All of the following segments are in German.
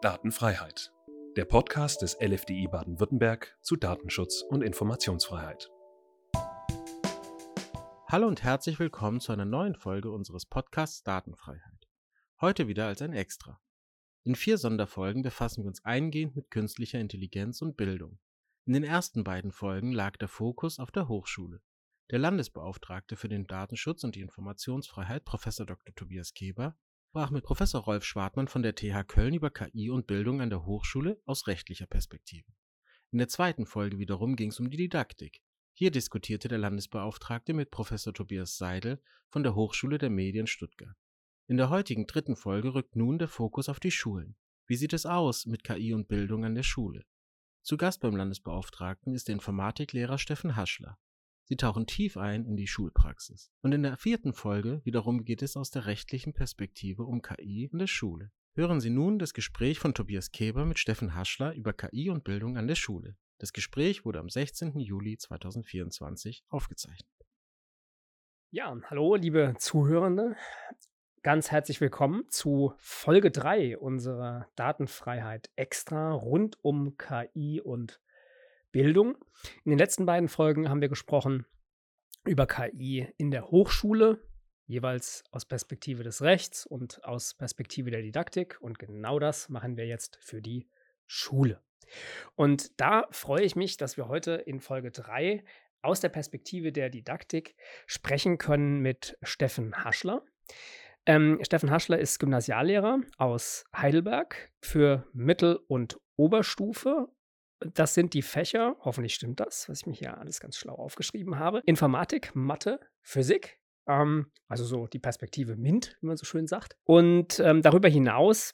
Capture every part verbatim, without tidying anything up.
Datenfreiheit. Der Podcast des L F D I Baden-Württemberg zu Datenschutz und Informationsfreiheit. Hallo und herzlich willkommen zu einer neuen Folge unseres Podcasts Datenfreiheit. Heute wieder als ein Extra. In vier Sonderfolgen befassen wir uns eingehend mit künstlicher Intelligenz und Bildung. In den ersten beiden Folgen lag der Fokus auf der Hochschule. Der Landesbeauftragte für den Datenschutz und die Informationsfreiheit, Professor Doktor Tobias Keber, sprach mit Professor Rolf Schwartmann von der T H Köln über K I und Bildung an der Hochschule aus rechtlicher Perspektive. In der zweiten Folge wiederum ging es um die Didaktik. Hier diskutierte der Landesbeauftragte mit Professor Tobias Seidel von der Hochschule der Medien Stuttgart. In der heutigen dritten Folge rückt nun der Fokus auf die Schulen. Wie sieht es aus mit K I und Bildung an der Schule? Zu Gast beim Landesbeauftragten ist der Informatiklehrer Steffen Haschler. Sie tauchen tief ein in die Schulpraxis. Und in der vierten Folge wiederum geht es aus der rechtlichen Perspektive um K I in der Schule. Hören Sie nun das Gespräch von Tobias Keber mit Steffen Haschler über K I und Bildung an der Schule. Das Gespräch wurde am sechzehnten Juli zweitausendvierundzwanzig aufgezeichnet. Ja, hallo liebe Zuhörende. Ganz herzlich willkommen zu Folge drei unserer Datenfreiheit Extra rund um K I und Bildung. In den letzten beiden Folgen haben wir gesprochen über K I in der Hochschule, jeweils aus Perspektive des Rechts und aus Perspektive der Didaktik. Und genau das machen wir jetzt für die Schule. Und da freue ich mich, dass wir heute in Folge drei aus der Perspektive der Didaktik sprechen können mit Steffen Haschler. Ähm, Steffen Haschler ist Gymnasiallehrer aus Heidelberg für Mittel- und Oberstufe. Das sind die Fächer, hoffentlich stimmt das, was ich mir hier alles ganz schlau aufgeschrieben habe: Informatik, Mathe, Physik, ähm, also so die Perspektive MINT, wie man so schön sagt. Und ähm, darüber hinaus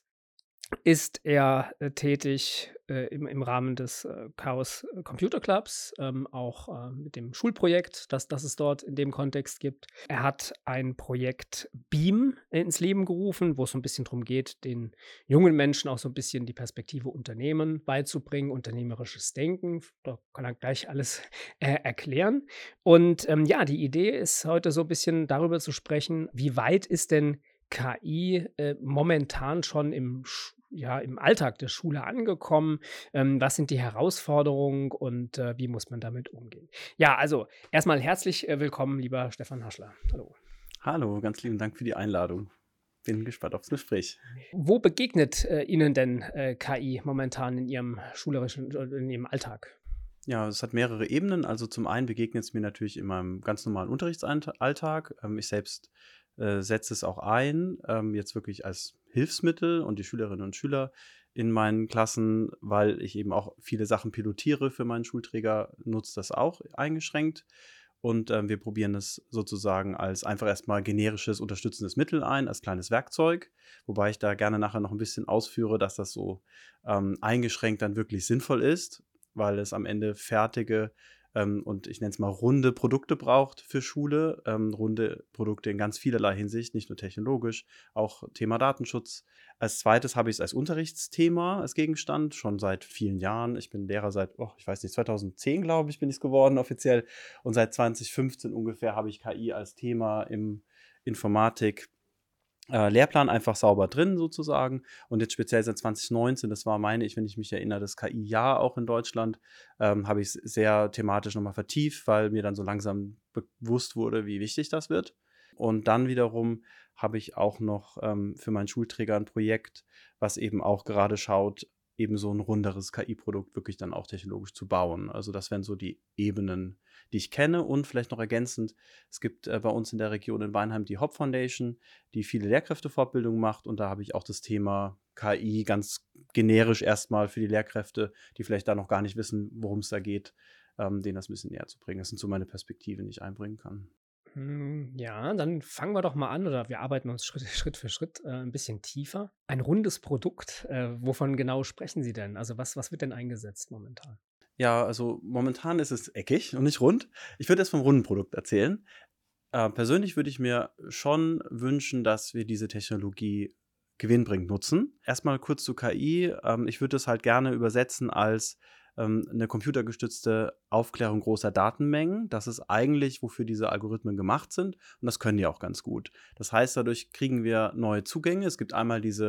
ist er äh, tätig äh, im, im Rahmen des äh, Chaos Computer Clubs, ähm, auch äh, mit dem Schulprojekt, das, das es dort in dem Kontext gibt. Er hat ein Projekt BEAM ins Leben gerufen, wo es so ein bisschen darum geht, den jungen Menschen auch so ein bisschen die Perspektive Unternehmen beizubringen, unternehmerisches Denken. Da kann er gleich alles äh, erklären. Und ähm, ja, die Idee ist heute so ein bisschen darüber zu sprechen, wie weit ist denn K I äh, momentan schon im, Sch- ja, im Alltag der Schule angekommen? Ähm, was sind die Herausforderungen und äh, wie muss man damit umgehen? Ja, also erstmal herzlich äh, willkommen, lieber Stefan Haschler. Hallo. Hallo, ganz lieben Dank für die Einladung. Bin gespannt aufs Gespräch. Wo begegnet äh, Ihnen denn äh, K I momentan in Ihrem schulischen, äh, in Ihrem Alltag? Ja, es hat mehrere Ebenen. Also zum einen begegnet es mir natürlich in meinem ganz normalen Unterrichtsalltag. Ähm, ich selbst äh, setze es auch ein, ähm, jetzt wirklich als Hilfsmittel und die Schülerinnen und Schüler in meinen Klassen, weil ich eben auch viele Sachen pilotiere für meinen Schulträger, nutzt das auch eingeschränkt. Und ähm, wir probieren es sozusagen als einfach erstmal generisches, unterstützendes Mittel ein, als kleines Werkzeug. Wobei ich da gerne nachher noch ein bisschen ausführe, dass das so ähm, eingeschränkt dann wirklich sinnvoll ist, weil es am Ende fertige ähm, und ich nenne es mal runde Produkte braucht für Schule. Ähm, runde Produkte in ganz vielerlei Hinsicht, nicht nur technologisch, auch Thema Datenschutz. Als zweites habe ich es als Unterrichtsthema, als Gegenstand, schon seit vielen Jahren. Ich bin Lehrer seit, oh, ich weiß nicht, zweitausendzehn, glaube ich, bin ich es geworden offiziell. Und seit zweitausendfünfzehn ungefähr habe ich K I als Thema im Informatik äh, Lehrplan einfach sauber drin sozusagen. Und jetzt speziell seit zwanzig neunzehn, das war, meine ich, wenn ich mich erinnere, das K I-Jahr auch in Deutschland, ähm, habe ich es sehr thematisch nochmal vertieft, weil mir dann so langsam bewusst wurde, wie wichtig das wird. Und dann wiederum habe ich auch noch ähm, für meinen Schulträger ein Projekt, was eben auch gerade schaut, eben so ein runderes K I-Produkt wirklich dann auch technologisch zu bauen. Also das wären so die Ebenen, die ich kenne. Und vielleicht noch ergänzend, es gibt äh, bei uns in der Region in Weinheim die Hop Foundation, die viele Lehrkräftefortbildungen macht. Und da habe ich auch das Thema K I ganz generisch erstmal für die Lehrkräfte, die vielleicht da noch gar nicht wissen, worum es da geht, ähm, denen das ein bisschen näher zu bringen. Das sind so meine Perspektiven, die ich einbringen kann. Hm, Ja, dann fangen wir doch mal an, oder wir arbeiten uns Schritt, Schritt für Schritt äh, ein bisschen tiefer. Ein rundes Produkt, äh, wovon genau sprechen Sie denn? Also was, was wird denn eingesetzt momentan? Ja, also momentan ist es eckig und nicht rund. Ich würde jetzt vom runden Produkt erzählen. Äh, persönlich würde ich mir schon wünschen, dass wir diese Technologie gewinnbringend nutzen. Erstmal kurz zu K I. Ähm, ich würde es halt gerne übersetzen als ähm, eine computergestützte Aufklärung großer Datenmengen. Das ist eigentlich, wofür diese Algorithmen gemacht sind. Und das können die auch ganz gut. Das heißt, dadurch kriegen wir neue Zugänge. Es gibt einmal diese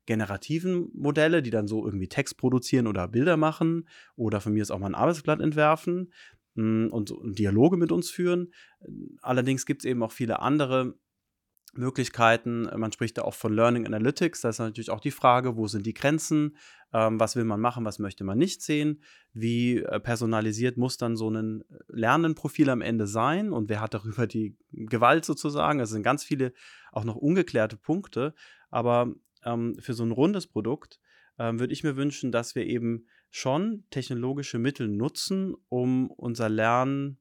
generativen Modelle, die dann so irgendwie Text produzieren oder Bilder machen oder von mir aus auch mal ein Arbeitsblatt entwerfen mh, und, so- und Dialoge mit uns führen. Allerdings gibt es eben auch viele andere Möglichkeiten. Man spricht da auch von Learning Analytics. Da ist natürlich auch die Frage, wo sind die Grenzen? Ähm, was will man machen, was möchte man nicht sehen? Wie äh, personalisiert muss dann so ein Lernenprofil am Ende sein? Und wer hat darüber die Gewalt sozusagen? Es sind ganz viele auch noch ungeklärte Punkte. Aber ähm, für so ein rundes Produkt ähm, würde ich mir wünschen, dass wir eben schon technologische Mittel nutzen, um unser Lernen,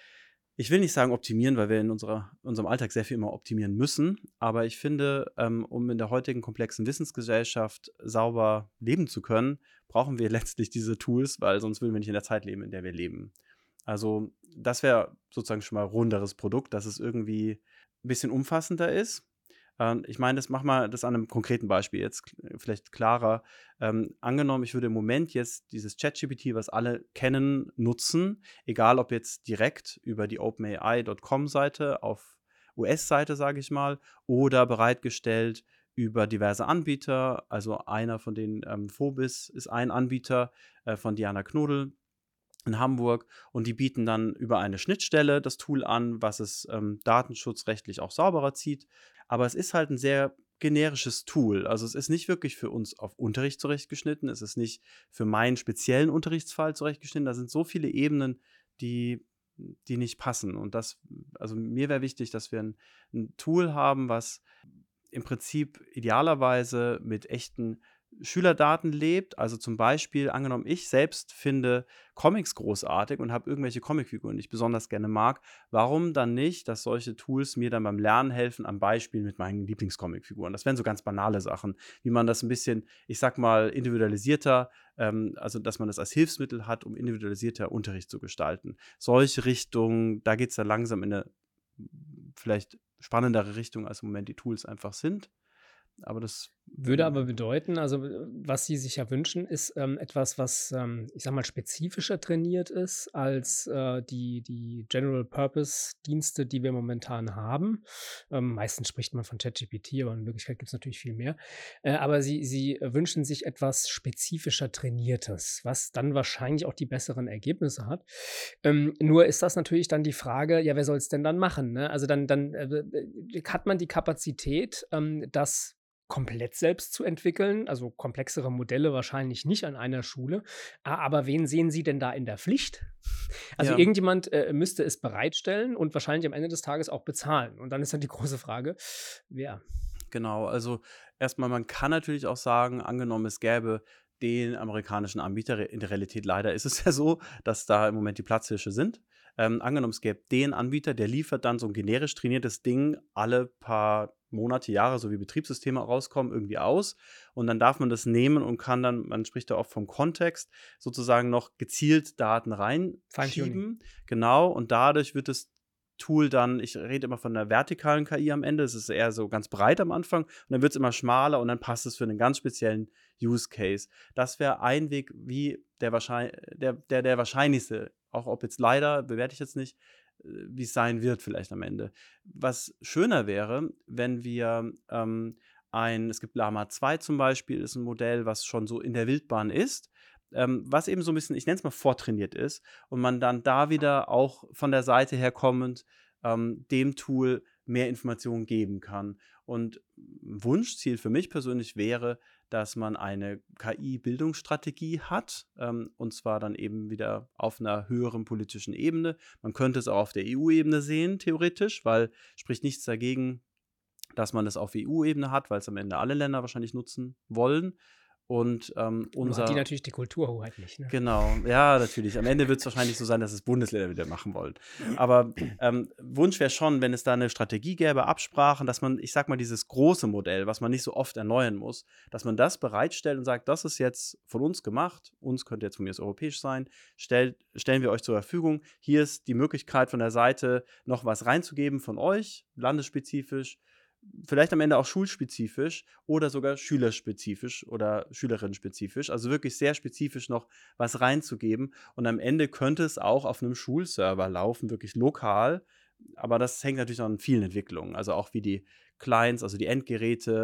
ich will nicht sagen optimieren, weil wir in unserer, unserem Alltag sehr viel immer optimieren müssen, aber ich finde, ähm, um in der heutigen komplexen Wissensgesellschaft sauber leben zu können, brauchen wir letztlich diese Tools, weil sonst würden wir nicht in der Zeit leben, in der wir leben. Also das wäre sozusagen schon mal ein runderes Produkt, dass es irgendwie ein bisschen umfassender ist. Ähm, ich meine, das mach mal das an einem konkreten Beispiel jetzt k- vielleicht klarer. Ähm, angenommen, ich würde im Moment jetzt dieses ChatGPT, was alle kennen, nutzen, egal ob jetzt direkt über die OpenAI Punkt com-Seite auf U S-Seite, sage ich mal, oder bereitgestellt über diverse Anbieter. Also einer von denen, ähm, Phobis, ist ein Anbieter äh, von Diana Knodel in Hamburg, und die bieten dann über eine Schnittstelle das Tool an, was es ähm, datenschutzrechtlich auch sauberer zieht. Aber es ist halt ein sehr generisches Tool. Also es ist nicht wirklich für uns auf Unterricht zurechtgeschnitten. Es ist nicht für meinen speziellen Unterrichtsfall zurechtgeschnitten. Da sind so viele Ebenen, die, die nicht passen. Und das, also mir wäre wichtig, dass wir ein, ein Tool haben, was im Prinzip idealerweise mit echten Schülerdaten lebt. Also zum Beispiel, angenommen, ich selbst finde Comics großartig und habe irgendwelche Comicfiguren, die ich besonders gerne mag. Warum dann nicht, dass solche Tools mir dann beim Lernen helfen, am Beispiel mit meinen Lieblingscomicfiguren? Das wären so ganz banale Sachen, wie man das ein bisschen, ich sag mal, individualisierter, ähm, also dass man das als Hilfsmittel hat, um individualisierter Unterricht zu gestalten. Solche Richtungen, da geht es dann langsam in eine vielleicht spannendere Richtung, als im Moment die Tools einfach sind. Aber das, Würde aber bedeuten, also äh, was Sie sich ja wünschen, ist ähm, etwas, was, ähm, ich sag mal, spezifischer trainiert ist als äh, die, die General-Purpose-Dienste, die wir momentan haben. Ähm, meistens spricht man von ChatGPT, aber in Wirklichkeit gibt es natürlich viel mehr. Äh, aber Sie, Sie wünschen sich etwas spezifischer Trainiertes, was dann wahrscheinlich auch die besseren Ergebnisse hat. Ähm, nur ist das natürlich dann die Frage, ja, wer soll es denn dann machen? Ne? Also dann, dann äh, äh, hat man die Kapazität, ähm, das komplett selbst zu entwickeln, also komplexere Modelle wahrscheinlich nicht an einer Schule. A- Aber wen sehen Sie denn da in der Pflicht? Also ja, irgendjemand äh, müsste es bereitstellen und wahrscheinlich am Ende des Tages auch bezahlen. Und dann ist dann die große Frage, wer? genau. Also erstmal, man kann natürlich auch sagen, angenommen, es gäbe den amerikanischen Anbieter. In der Realität leider ist es ja so, dass da im Moment die Platzhirsche sind. Ähm, angenommen, es gäbe den Anbieter, der liefert dann so ein generisch trainiertes Ding alle paar Monate, Jahre, so wie Betriebssysteme rauskommen, irgendwie aus. Und dann darf man das nehmen und kann dann, man spricht da oft vom Kontext, sozusagen noch gezielt Daten Feintuning. reinschieben. Genau. Und dadurch wird das Tool dann, ich rede immer von einer vertikalen K I am Ende, es ist eher so ganz breit am Anfang und dann wird es immer schmaler und dann passt es für einen ganz speziellen Use Case. Das wäre ein Weg, wie der, wahrscheinlich, der, der, der wahrscheinlichste, auch ob jetzt leider, bewerte ich jetzt nicht, äh, wie es sein wird vielleicht am Ende. Was schöner wäre, wenn wir ähm, ein, es gibt Llama zwei zum Beispiel, ist ein Modell, was schon so in der Wildbahn ist, ähm, was eben so ein bisschen, ich nenne es mal, vortrainiert ist und man dann da wieder auch von der Seite her kommend ähm, dem Tool mehr Informationen geben kann. Und ein Wunschziel für mich persönlich wäre, dass man eine K I-Bildungsstrategie hat, ähm, und zwar dann eben wieder auf einer höheren politischen Ebene. Man könnte es auch auf der E U-Ebene sehen, theoretisch, weil spricht nichts dagegen, dass man das auf E U-Ebene hat, weil es am Ende alle Länder wahrscheinlich nutzen wollen. Und ähm, Nur hat die unser natürlich die Kulturhoheit nicht. Ne? Genau, ja, natürlich. Am Ende wird es wahrscheinlich so sein, dass es Bundesländer wieder machen wollen. Aber ähm, Wunsch wäre schon, wenn es da eine Strategie gäbe, Absprachen, dass man, ich sag mal, dieses große Modell, was man nicht so oft erneuern muss, dass man das bereitstellt und sagt, das ist jetzt von uns gemacht, uns könnte jetzt von mir aus europäisch sein, stellt, stellen wir euch zur Verfügung. Hier ist die Möglichkeit von der Seite, noch was reinzugeben von euch, landesspezifisch, vielleicht am Ende auch schulspezifisch oder sogar schülerspezifisch oder schülerinnenspezifisch, also wirklich sehr spezifisch noch was reinzugeben. Und am Ende könnte es auch auf einem Schulserver laufen, wirklich lokal. Aber das hängt natürlich noch an vielen Entwicklungen, also auch wie die Clients, also die Endgeräte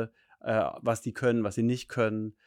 äh, was die können, was sie nicht können.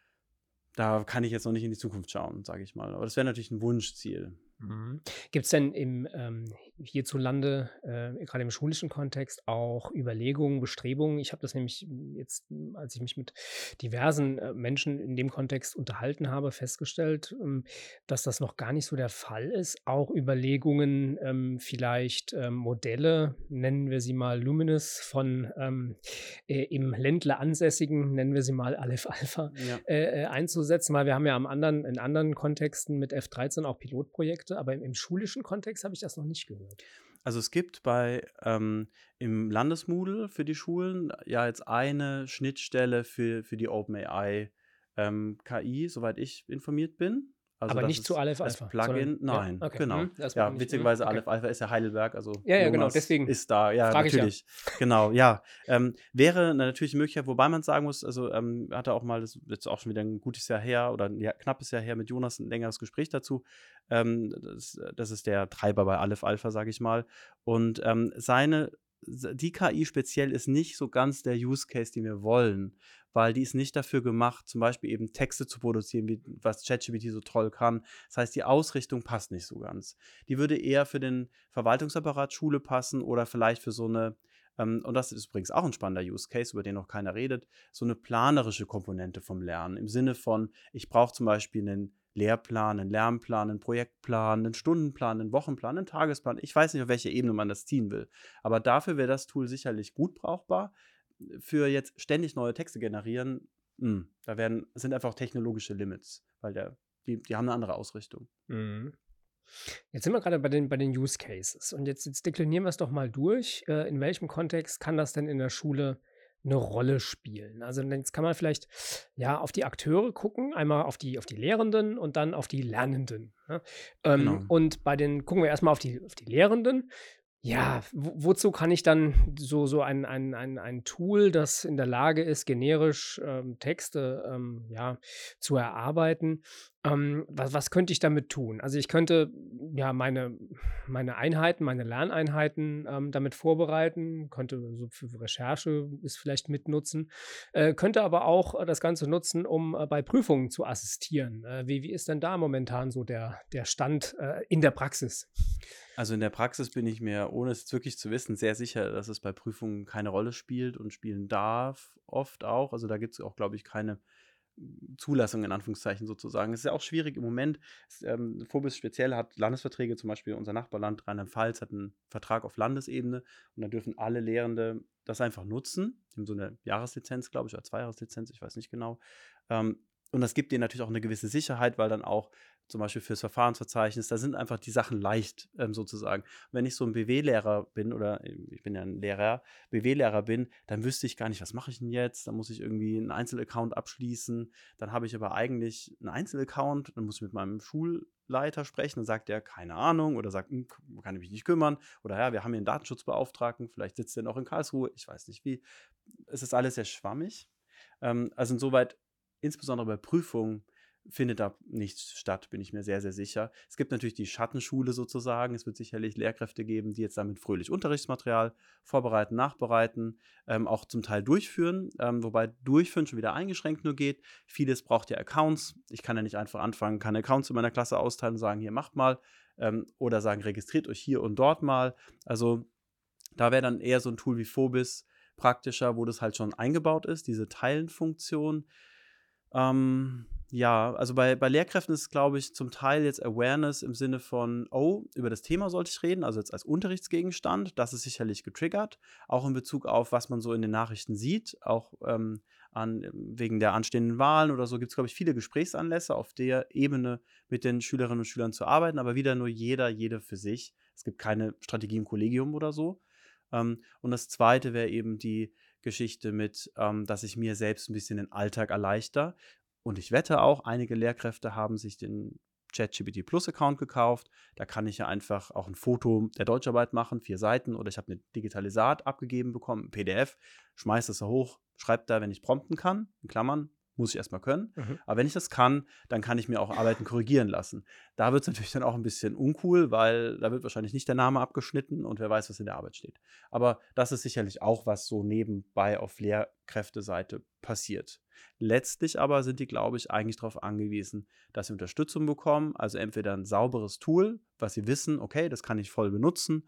Da kann ich jetzt noch nicht in die Zukunft schauen, sage ich mal. Aber das wäre natürlich ein Wunschziel. Mhm. Gibt es denn im ähm, hierzulande, äh, gerade im schulischen Kontext, auch Überlegungen, Bestrebungen? Ich habe das nämlich m, jetzt, m, als ich mich mit diversen äh, Menschen in dem Kontext unterhalten habe, festgestellt, ähm, dass das noch gar nicht so der Fall ist. Auch Überlegungen, ähm, vielleicht ähm, Modelle, nennen wir sie mal Luminous, von ähm, äh, im Ländle ansässigen, nennen wir sie mal Aleph Alpha, Ja. äh, äh, einzusetzen, weil wir haben ja am anderen, in anderen Kontexten mit F dreizehn auch Pilotprojekte, aber im, im schulischen Kontext habe ich das noch nicht gehört. Also es gibt bei ähm, im Landesmoodle für die Schulen ja jetzt eine Schnittstelle für, für die OpenAI ähm, K I, soweit ich informiert bin. Also Aber das nicht zu ist Aleph als Alpha, Plugin, sondern, ja, nein, okay, genau. mhm, das war Ja, nicht, mhm, witzigerweise okay. Aleph Alpha ist ja Heidelberg, also Ja, ja, genau, Jonas deswegen ist da, ja, frage ich ja. natürlich, genau, ja. Ähm, wäre natürlich eine Möglichkeit, wobei man sagen muss, also ähm, hatte auch mal, das ist jetzt auch schon wieder ein gutes Jahr her oder ein Jahr, knappes Jahr her mit Jonas ein längeres Gespräch dazu. Ähm, das, das ist der Treiber bei Aleph Alpha, sage ich mal. Und ähm, seine die K I speziell ist nicht so ganz der Use Case, den wir wollen, weil die ist nicht dafür gemacht, zum Beispiel eben Texte zu produzieren, wie was ChatGPT so toll kann. Das heißt, die Ausrichtung passt nicht so ganz. Die würde eher für den Verwaltungsapparat Schule passen oder vielleicht für so eine, ähm, und das ist übrigens auch ein spannender Use Case, über den noch keiner redet, so eine planerische Komponente vom Lernen. Im Sinne von, ich brauche zum Beispiel einen Lehrplan, einen Lernplan, einen Projektplan, einen Stundenplan, einen Wochenplan, einen Tagesplan. Ich weiß nicht, auf welche Ebene man das ziehen will. Aber dafür wäre das Tool sicherlich gut brauchbar. Für jetzt ständig neue Texte generieren, mh, da werden, sind einfach technologische Limits, weil der, die, die haben eine andere Ausrichtung. Mhm. Jetzt sind wir gerade bei den, bei den Use Cases und jetzt, jetzt deklinieren wir es doch mal durch. Äh, in welchem Kontext kann das denn in der Schule eine Rolle spielen? Also jetzt kann man vielleicht ja auf die Akteure gucken, einmal auf die, auf die Lehrenden und dann auf die Lernenden. Ne? Ähm, Genau. Und bei den, gucken wir erstmal auf die, auf die Lehrenden. Ja, wo, wozu kann ich dann so, so ein, ein, ein, ein Tool, das in der Lage ist, generisch ähm, Texte ähm, ja, zu erarbeiten? Ähm, was, was könnte ich damit tun? Also ich könnte ja meine, meine Einheiten, meine Lerneinheiten ähm, damit vorbereiten, könnte so für Recherche es vielleicht mitnutzen, äh, könnte aber auch äh, das Ganze nutzen, um äh, bei Prüfungen zu assistieren. Äh, wie, wie ist denn da momentan so der, der Stand äh, in der Praxis? Also in der Praxis bin ich mir, ohne es wirklich zu wissen, sehr sicher, dass es bei Prüfungen keine Rolle spielt und spielen darf, oft auch. Also da gibt es auch, glaube ich, keine Zulassung in Anführungszeichen sozusagen. Es ist ja auch schwierig im Moment. Es, ähm, Phobis speziell hat Landesverträge, zum Beispiel unser Nachbarland Rheinland-Pfalz hat einen Vertrag auf Landesebene und da dürfen alle Lehrende das einfach nutzen. Die haben so eine Jahreslizenz, glaube ich, oder Zweijahreslizenz, ich weiß nicht genau. Ähm, und das gibt denen natürlich auch eine gewisse Sicherheit, weil dann auch zum Beispiel fürs Verfahrensverzeichnis, da sind einfach die Sachen leicht ähm, sozusagen. Wenn ich so ein B W-Lehrer bin oder äh, ich bin ja ein Lehrer, B W-Lehrer bin, dann wüsste ich gar nicht, was mache ich denn jetzt? Dann muss ich irgendwie einen Einzelaccount abschließen. Dann habe ich aber eigentlich einen Einzelaccount, dann muss ich mit meinem Schulleiter sprechen, dann sagt er, keine Ahnung, oder sagt, hm, kann ich mich nicht kümmern. Oder ja, wir haben hier einen Datenschutzbeauftragten, vielleicht sitzt der noch in Karlsruhe, ich weiß nicht wie. Es ist alles sehr schwammig. Ähm, also insoweit, insbesondere bei Prüfungen, findet da nichts statt, bin ich mir sehr, sehr sicher. Es gibt natürlich die Schattenschule sozusagen. Es wird sicherlich Lehrkräfte geben, die jetzt damit fröhlich Unterrichtsmaterial vorbereiten, nachbereiten, ähm, auch zum Teil durchführen, ähm, wobei durchführen schon wieder eingeschränkt nur geht. Vieles braucht ja Accounts. Ich kann ja nicht einfach anfangen, kann Accounts in meiner Klasse austeilen und sagen, hier macht mal, ähm, oder sagen, registriert euch hier und dort mal. Also da wäre dann eher so ein Tool wie Phobis praktischer, wo das halt schon eingebaut ist, diese Teilenfunktion. Ähm, ja, also bei, bei Lehrkräften ist es, glaube ich, zum Teil jetzt Awareness im Sinne von, oh, über das Thema sollte ich reden, also jetzt als Unterrichtsgegenstand. Das ist sicherlich getriggert, auch in Bezug auf, was man so in den Nachrichten sieht, auch ähm, an, wegen der anstehenden Wahlen oder so gibt es, glaube ich, viele Gesprächsanlässe, auf der Ebene mit den Schülerinnen und Schülern zu arbeiten, aber wieder nur jeder, jede für sich. Es gibt keine Strategie im Kollegium oder so. Ähm, und das Zweite wäre eben die Geschichte mit, ähm, dass ich mir selbst ein bisschen den Alltag erleichter. Und ich wette auch, einige Lehrkräfte haben sich den ChatGPT Plus Account gekauft. Da kann ich ja einfach auch ein Foto der Deutscharbeit machen, vier Seiten, oder ich habe eine Digitalisat abgegeben bekommen, ein P D F, schmeiße es da hoch, schreibe da, wenn ich prompten kann, in Klammern, muss ich erstmal können. Mhm. Aber wenn ich das kann, dann kann ich mir auch Arbeiten korrigieren lassen. Da wird es natürlich dann auch ein bisschen uncool, weil da wird wahrscheinlich nicht der Name abgeschnitten und wer weiß, was in der Arbeit steht. Aber das ist sicherlich auch, was so nebenbei auf Lehrkräfteseite passiert. Letztlich aber sind die, glaube ich, eigentlich darauf angewiesen, dass sie Unterstützung bekommen, also entweder ein sauberes Tool, was sie wissen, okay, das kann ich voll benutzen,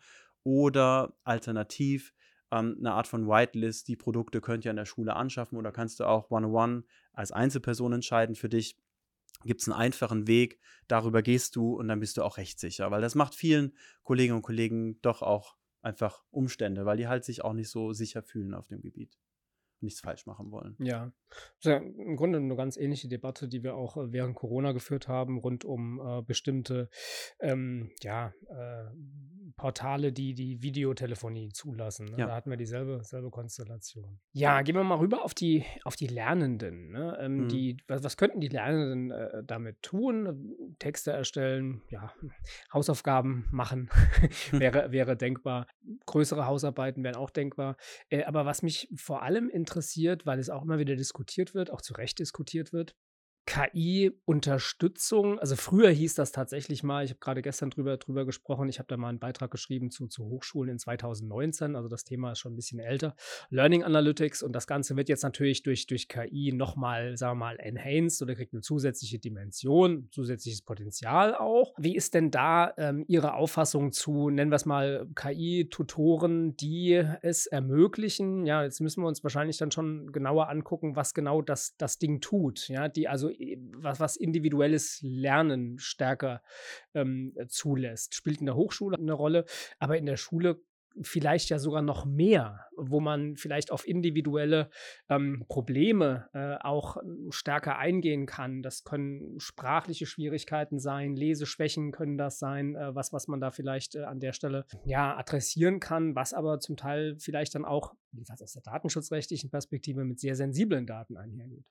oder alternativ ähm, eine Art von Whitelist, die Produkte könnt ihr an der Schule anschaffen oder kannst du auch one-on-one als Einzelperson entscheiden für dich. Gibt es einen einfachen Weg, darüber gehst du und dann bist du auch rechtssicher, weil das macht vielen Kolleginnen und Kollegen doch auch einfach Umstände, weil die halt sich auch nicht so sicher fühlen auf dem Gebiet und nichts falsch machen wollen. Ja, ist ja im Grunde eine ganz ähnliche Debatte, die wir auch äh, während Corona geführt haben, rund um äh, bestimmte ähm, ja, äh, Portale, die die Videotelefonie zulassen. Ne? Ja. Da hatten wir dieselbe selbe Konstellation. Ja, gehen wir mal rüber auf die, auf die Lernenden. Ne? Ähm, Mhm. die, was, was könnten die Lernenden äh, damit tun? Texte erstellen, ja, Hausaufgaben machen wäre, wäre denkbar. Größere Hausarbeiten wären auch denkbar. Äh, aber was mich vor allem interessiert, weil es auch immer wieder diskutiert wird, auch zu Recht diskutiert wird, K I-Unterstützung. Also früher hieß das tatsächlich mal, ich habe gerade gestern drüber, drüber gesprochen, ich habe da mal einen Beitrag geschrieben zu, zu Hochschulen in zwanzig neunzehn, also das Thema ist schon ein bisschen älter, Learning Analytics, und das Ganze wird jetzt natürlich durch, durch K I nochmal, sagen wir mal, enhanced oder kriegt eine zusätzliche Dimension, zusätzliches Potenzial auch. Wie ist denn da ähm, Ihre Auffassung zu, nennen wir es mal, K I-Tutoren, die es ermöglichen? Ja, jetzt müssen wir uns wahrscheinlich dann schon genauer angucken, was genau das, das Ding tut, ja, die also was, was individuelles Lernen stärker ähm, zulässt. Spielt in der Hochschule eine Rolle, aber in der Schule vielleicht ja sogar noch mehr, wo man vielleicht auf individuelle ähm, Probleme äh, auch stärker eingehen kann. Das können sprachliche Schwierigkeiten sein, Leseschwächen können das sein, äh, was, was man da vielleicht äh, an der Stelle ja adressieren kann, was aber zum Teil vielleicht dann auch, jedenfalls aus der datenschutzrechtlichen Perspektive, mit sehr sensiblen Daten einhergeht.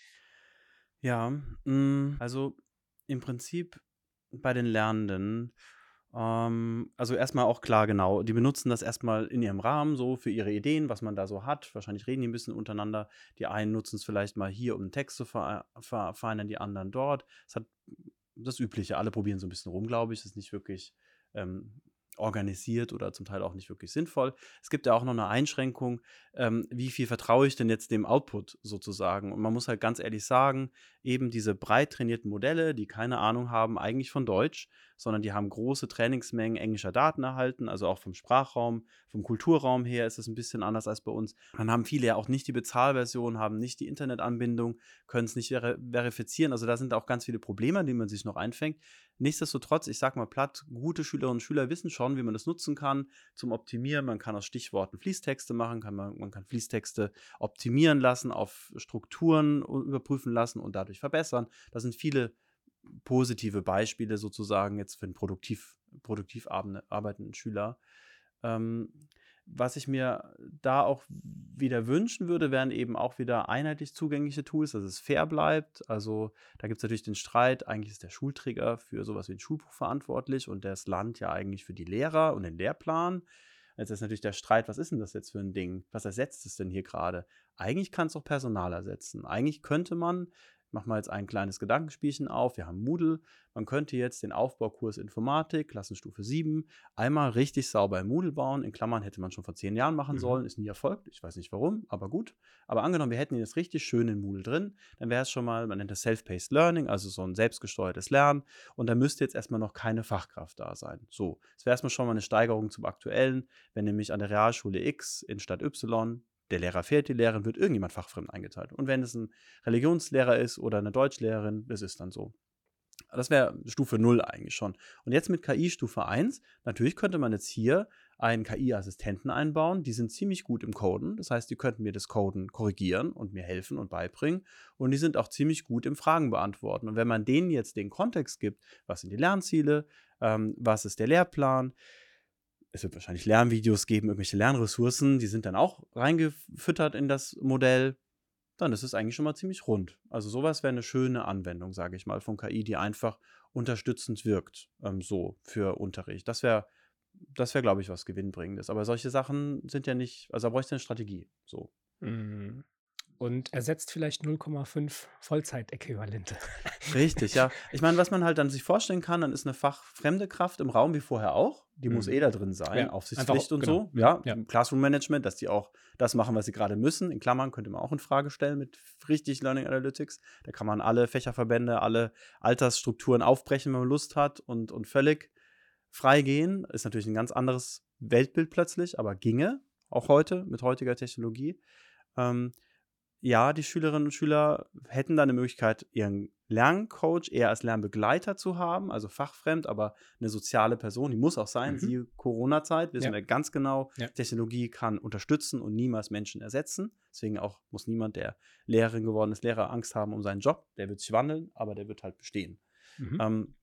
Ja, mm, also im Prinzip bei den Lernenden, ähm, also erstmal auch klar, genau, die benutzen das erstmal in ihrem Rahmen so für ihre Ideen, was man da so hat. Wahrscheinlich reden die ein bisschen untereinander. Die einen nutzen es vielleicht mal hier, um einen Text zu ver ver verfeinern, die anderen dort. Es hat das Übliche, alle probieren so ein bisschen rum, glaube ich. Das ist nicht wirklich ähm, organisiert oder zum Teil auch nicht wirklich sinnvoll. Es gibt ja auch noch eine Einschränkung, ähm, wie viel vertraue ich denn jetzt dem Output sozusagen? Und man muss halt ganz ehrlich sagen, eben diese breit trainierten Modelle, die keine Ahnung haben eigentlich von Deutsch, sondern die haben große Trainingsmengen englischer Daten erhalten, also auch vom Sprachraum, vom Kulturraum her ist es ein bisschen anders als bei uns. Dann haben viele ja auch nicht die Bezahlversion, haben nicht die Internetanbindung, können es nicht ver verifizieren. Also da sind auch ganz viele Probleme, die man sich noch einfängt. Nichtsdestotrotz, ich sag mal platt, gute Schülerinnen und Schüler wissen schon, wie man das nutzen kann zum Optimieren. Man kann aus Stichworten Fließtexte machen, kann man, man kann Fließtexte optimieren lassen, auf Strukturen überprüfen lassen und dadurch verbessern. Da sind viele positive Beispiele sozusagen jetzt für einen produktiv, produktiv arbeitenden Schüler. Ähm, was ich mir da auch wieder wünschen würde, wären eben auch wieder einheitlich zugängliche Tools, dass es fair bleibt. Also da gibt es natürlich den Streit, eigentlich ist der Schulträger für sowas wie ein Schulbuch verantwortlich und das Land ja eigentlich für die Lehrer und den Lehrplan. Jetzt ist natürlich der Streit, was ist denn das jetzt für ein Ding? Was ersetzt es denn hier gerade? Eigentlich kann es auch Personal ersetzen. Eigentlich könnte man, ich mache mal jetzt ein kleines Gedankenspielchen auf, wir haben Moodle, man könnte jetzt den Aufbaukurs Informatik, Klassenstufe sieben, einmal richtig sauber im Moodle bauen. In Klammern hätte man schon vor zehn Jahren machen Mhm. sollen, ist nie erfolgt, ich weiß nicht warum, aber gut. Aber angenommen, wir hätten ihn jetzt richtig schön in Moodle drin, dann wäre es schon mal, man nennt das Self-Paced Learning, also so ein selbstgesteuertes Lernen, und da müsste jetzt erstmal noch keine Fachkraft da sein. So, es wäre erstmal schon mal eine Steigerung zum Aktuellen, wenn nämlich an der Realschule X in Stadt Y der Lehrer fehlt, die Lehrerin, wird irgendjemand fachfremd eingeteilt. Und wenn es ein Religionslehrer ist oder eine Deutschlehrerin, das ist dann so. Das wäre Stufe null eigentlich schon. Und jetzt mit K I Stufe eins, natürlich könnte man jetzt hier einen K I-Assistenten einbauen. Die sind ziemlich gut im Coden. Das heißt, die könnten mir das Coden korrigieren und mir helfen und beibringen. Und die sind auch ziemlich gut im Fragen beantworten. Und wenn man denen jetzt den Kontext gibt, was sind die Lernziele, ähm, was ist der Lehrplan, es wird wahrscheinlich Lernvideos geben, irgendwelche Lernressourcen, die sind dann auch reingefüttert in das Modell, dann ist es eigentlich schon mal ziemlich rund. Also sowas wäre eine schöne Anwendung, sage ich mal, von K I, die einfach unterstützend wirkt, ähm, so für Unterricht. Das wäre, das wäre, glaube ich, was Gewinnbringendes. Aber solche Sachen sind ja nicht, also da bräuchte eine Strategie. So. Mhm. Und ersetzt vielleicht null Komma fünf Vollzeitäquivalente. Richtig, ja. Ich meine, was man halt dann sich vorstellen kann, dann ist eine fachfremde Kraft im Raum wie vorher auch. Die muss Mhm. eh da drin sein, Ja, Aufsichtspflicht einfach, und genau. so. Ja, Ja. im Classroom-Management, dass die auch das machen, was sie gerade müssen. In Klammern könnte man auch in Frage stellen mit richtig Learning Analytics. Da kann man alle Fächerverbände, alle Altersstrukturen aufbrechen, wenn man Lust hat und, und völlig frei gehen. Ist natürlich ein ganz anderes Weltbild plötzlich, aber ginge auch heute mit heutiger Technologie. Ähm, ja, die Schülerinnen und Schüler hätten dann eine Möglichkeit, ihren Lerncoach eher als Lernbegleiter zu haben, also fachfremd, aber eine soziale Person, die muss auch sein. Mhm. Siehe Corona-Zeit, wissen Ja. wir ganz genau, Ja. Technologie kann unterstützen und niemals Menschen ersetzen. Deswegen auch muss niemand, der Lehrerin geworden ist, Lehrer, Angst haben um seinen Job. Der wird sich wandeln, aber der wird halt bestehen. Mhm. Ähm,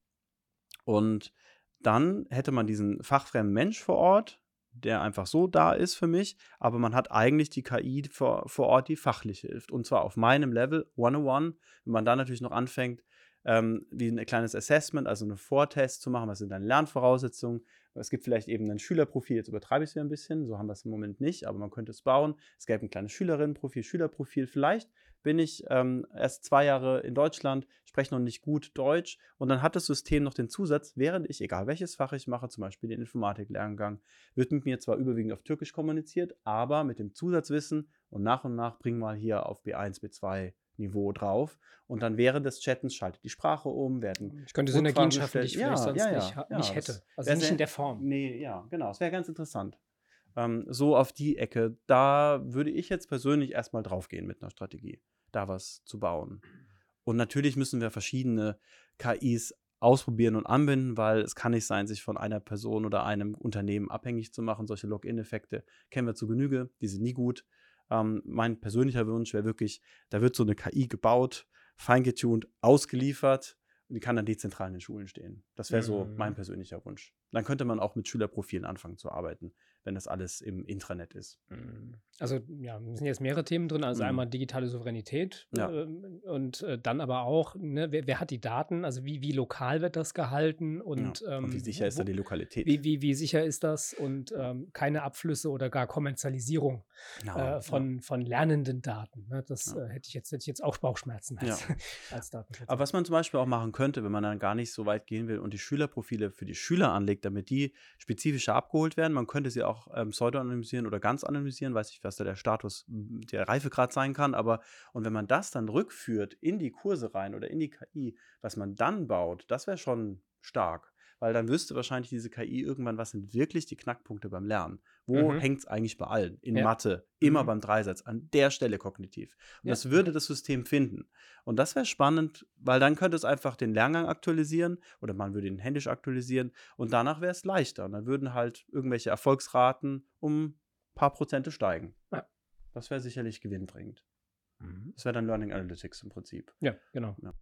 und dann hätte man diesen fachfremden Mensch vor Ort, der einfach so da ist für mich, aber man hat eigentlich die K I vor, vor Ort, die fachlich hilft. Und zwar auf meinem Level, hunderteins. Wenn man dann natürlich noch anfängt, ähm, wie ein kleines Assessment, also einen Vortest zu machen, was sind deine Lernvoraussetzungen. Es gibt vielleicht eben ein Schülerprofil, jetzt übertreibe ich es wieder ein bisschen, so haben wir es im Moment nicht, aber man könnte es bauen. Es gäbe ein kleines Schülerinnenprofil, Schülerprofil. Vielleicht bin ich ähm, erst zwei Jahre in Deutschland, spreche noch nicht gut Deutsch und dann hat das System noch den Zusatz, während ich, egal welches Fach ich mache, zum Beispiel den Informatik-Lerngang, wird mit mir zwar überwiegend auf Türkisch kommuniziert, aber mit dem Zusatzwissen und nach und nach bringen wir hier auf B eins, B zwei Niveau drauf und dann während des Chattens schaltet die Sprache um, werden Ich könnte Rückfragen Synergien schaffen, die gestellt. ich vielleicht Ja, sonst ja, nicht, ja, ha- ja, nicht das hätte. Also wär nicht in sehr- der Form. Nee, ja, genau, es wäre ganz interessant. Ähm, so auf die Ecke, da würde ich jetzt persönlich erstmal draufgehen mit einer Strategie, da was zu bauen. Und natürlich müssen wir verschiedene K Is ausprobieren und anbinden, weil es kann nicht sein, sich von einer Person oder einem Unternehmen abhängig zu machen. Solche Login-Effekte kennen wir zu Genüge, die sind nie gut. Ähm, mein persönlicher Wunsch wäre wirklich, da wird so eine K I gebaut, feingetuned, ausgeliefert und die kann dann dezentral in den Schulen stehen. Das wäre so Mhm. mein persönlicher Wunsch. Dann könnte man auch mit Schülerprofilen anfangen zu arbeiten, wenn das alles im Intranet ist. Mhm. Also ja, es sind jetzt mehrere Themen drin. Also Mhm. einmal digitale Souveränität Ja. ähm, und äh, dann aber auch, ne, wer, wer hat die Daten? Also wie, wie lokal wird das gehalten und, ja. und wie ähm, sicher ist da wo- die Lokalität? Wie, wie, wie sicher ist das? Und ähm, keine Abflüsse oder gar Kommerzialisierung Genau, äh, von, von lernenden Daten. Ne? Das Ja. äh, hätte ich jetzt, hätte ich jetzt auch Bauchschmerzen als, Ja. als Datenschützer. Aber was man zum Beispiel auch machen könnte, wenn man dann gar nicht so weit gehen will und die Schülerprofile für die Schüler anlegt, damit die spezifischer abgeholt werden, man könnte sie auch ähm, pseudo-anonymisieren oder ganz anonymisieren, weiß nicht, was da der Status, m, der Reifegrad sein kann, aber und wenn man das dann rückführt in die Kurse rein oder in die K I, was man dann baut, das wäre schon stark. Weil dann wüsste wahrscheinlich diese K I irgendwann, was sind wirklich die Knackpunkte beim Lernen. Wo Mhm. hängt es eigentlich bei allen? In Ja. Mathe, immer Mhm. beim Dreisatz, an der Stelle kognitiv. Und Ja, das würde okay. das System finden. Und das wäre spannend, weil dann könnte es einfach den Lerngang aktualisieren oder man würde ihn händisch aktualisieren und danach wäre es leichter. Und dann würden halt irgendwelche Erfolgsraten um ein paar Prozente steigen. Ja. Das wäre sicherlich gewinnbringend. Mhm. Das wäre dann Learning Analytics im Prinzip. Ja, genau. Ja.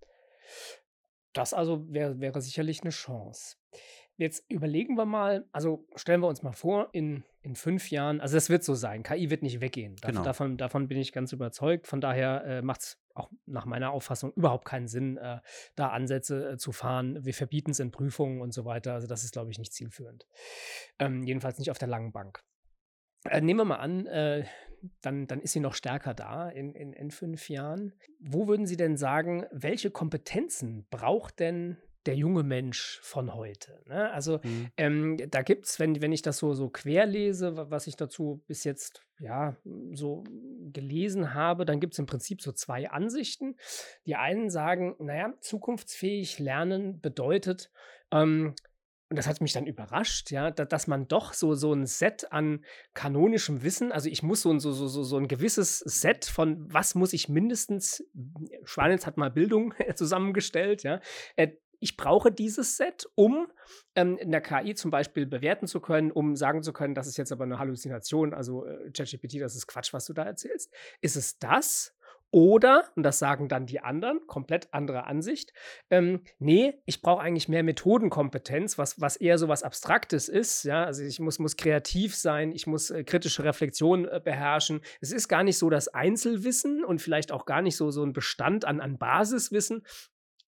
Das also wär, wäre sicherlich eine Chance. Jetzt überlegen wir mal, also stellen wir uns mal vor, in, in fünf Jahren, also es wird so sein, K I wird nicht weggehen. Dav- Genau. Davon, davon bin ich ganz überzeugt. Von daher äh, macht es auch nach meiner Auffassung überhaupt keinen Sinn, äh, da Ansätze äh, zu fahren. Wir verbieten es in Prüfungen und so weiter. Also das ist, glaube ich, nicht zielführend. Ähm, jedenfalls nicht auf der langen Bank. Äh, nehmen wir mal an, äh, dann, dann ist sie noch stärker da in, in, in fünf Jahren. Wo würden Sie denn sagen, welche Kompetenzen braucht denn der junge Mensch von heute? Ne? Also Mhm. ähm, da gibt es, wenn, wenn ich das so, so querlese, wa- was ich dazu bis jetzt ja so gelesen habe, dann gibt es im Prinzip so zwei Ansichten. Die einen sagen, naja, zukunftsfähig lernen bedeutet, ähm, und das hat mich dann überrascht, ja, da, dass man doch so, so ein Set an kanonischem Wissen, also ich muss so ein, so, so, so so ein gewisses Set von, was muss ich mindestens, Schwanitz hat mal Bildung zusammengestellt, ja, äh, ich brauche dieses Set, um ähm, in der K I zum Beispiel bewerten zu können, um sagen zu können, das ist jetzt aber eine Halluzination, also äh, ChatGPT, das ist Quatsch, was du da erzählst. Ist es das? Oder, und das sagen dann die anderen, komplett andere Ansicht, ähm, nee, ich brauche eigentlich mehr Methodenkompetenz, was, was eher so was Abstraktes ist. Ja? Also ich muss, muss kreativ sein, ich muss äh, kritische Reflexion äh, beherrschen. Es ist gar nicht so das Einzelwissen und vielleicht auch gar nicht so, so ein Bestand an, an Basiswissen,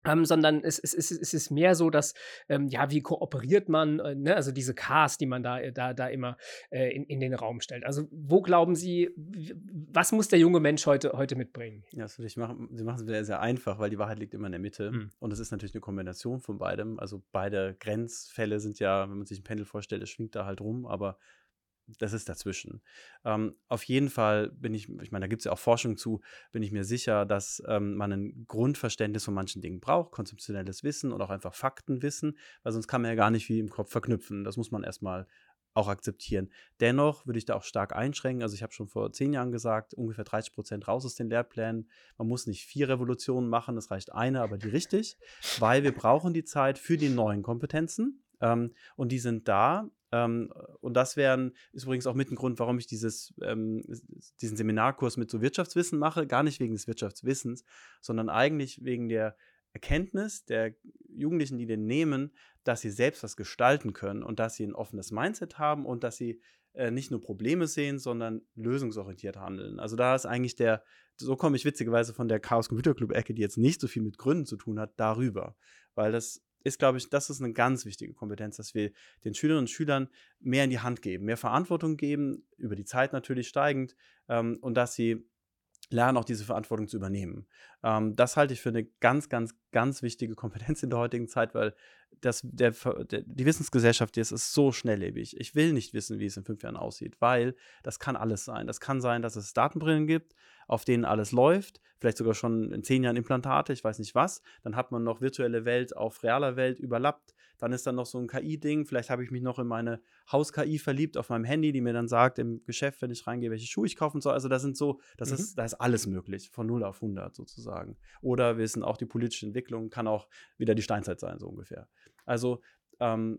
Ähm, sondern es es es es ist mehr so, dass, ähm, ja, wie kooperiert man, äh, ne, also diese Ks, die man da äh, da da immer, äh, in in den Raum stellt. Also, wo glauben Sie, w was muss der junge Mensch heute heute mitbringen? Ja, das würde ich machen Sie machen es sehr, sehr einfach, weil die Wahrheit liegt immer in der Mitte. Mhm. Und es ist natürlich eine Kombination von beidem. Also, beide Grenzfälle sind ja, wenn man sich ein Pendel vorstellt, es schwingt da halt rum, aber das ist dazwischen. Ähm, auf jeden Fall bin ich ich meine, da gibt es ja auch Forschung zu, bin ich mir sicher, dass, ähm, man ein Grundverständnis von manchen Dingen braucht, konzeptionelles Wissen und auch einfach Faktenwissen, weil sonst kann man ja gar nicht viel im Kopf verknüpfen. Das muss man erst mal auch akzeptieren. Dennoch würde ich da auch stark einschränken. Also, ich habe schon vor zehn Jahren gesagt, ungefähr dreißig Prozent raus aus den Lehrplänen. Man muss nicht vier Revolutionen machen, es reicht eine, aber die richtig, weil wir brauchen die Zeit für die neuen Kompetenzen, ähm, und die sind da. Ähm, und das wären ist übrigens auch mit 'n Grund, warum ich dieses, ähm, diesen Seminarkurs mit so Wirtschaftswissen mache, gar nicht wegen des Wirtschaftswissens, sondern eigentlich wegen der Erkenntnis der Jugendlichen, die den nehmen, dass sie selbst was gestalten können und dass sie ein offenes Mindset haben und dass sie, äh, nicht nur Probleme sehen, sondern lösungsorientiert handeln. Also, da ist eigentlich der so komme ich witzigerweise von der Chaos Computer Club Ecke, die jetzt nicht so viel mit Gründen zu tun hat, darüber. Weil das ist, glaube ich das ist eine ganz wichtige Kompetenz, dass wir den Schülerinnen und Schülern mehr in die Hand geben, mehr Verantwortung geben, über die Zeit natürlich steigend, ähm, und dass sie lernen, auch diese Verantwortung zu übernehmen. Ähm, das halte ich für eine ganz, ganz, ganz wichtige Kompetenz in der heutigen Zeit, weil das der Ver der die Wissensgesellschaft, die ist ist so schnelllebig. Ich will nicht wissen, wie es in fünf Jahren aussieht, weil das kann alles sein. Das kann sein, dass es Datenbrillen gibt, auf denen alles läuft, vielleicht sogar schon in zehn Jahren Implantate, ich weiß nicht was. Dann hat man noch virtuelle Welt auf realer Welt überlappt. Dann ist dann noch so ein K I-Ding. Vielleicht habe ich mich noch in meine Haus-K I verliebt auf meinem Handy, die mir dann sagt im Geschäft, wenn ich reingehe, welche Schuhe ich kaufen soll. Also, da sind so das Mhm. ist da ist alles möglich, von null auf hundert sozusagen. Oder wir wissen auch, die politische Entwicklung kann auch wieder die Steinzeit sein, so ungefähr. Also, ähm,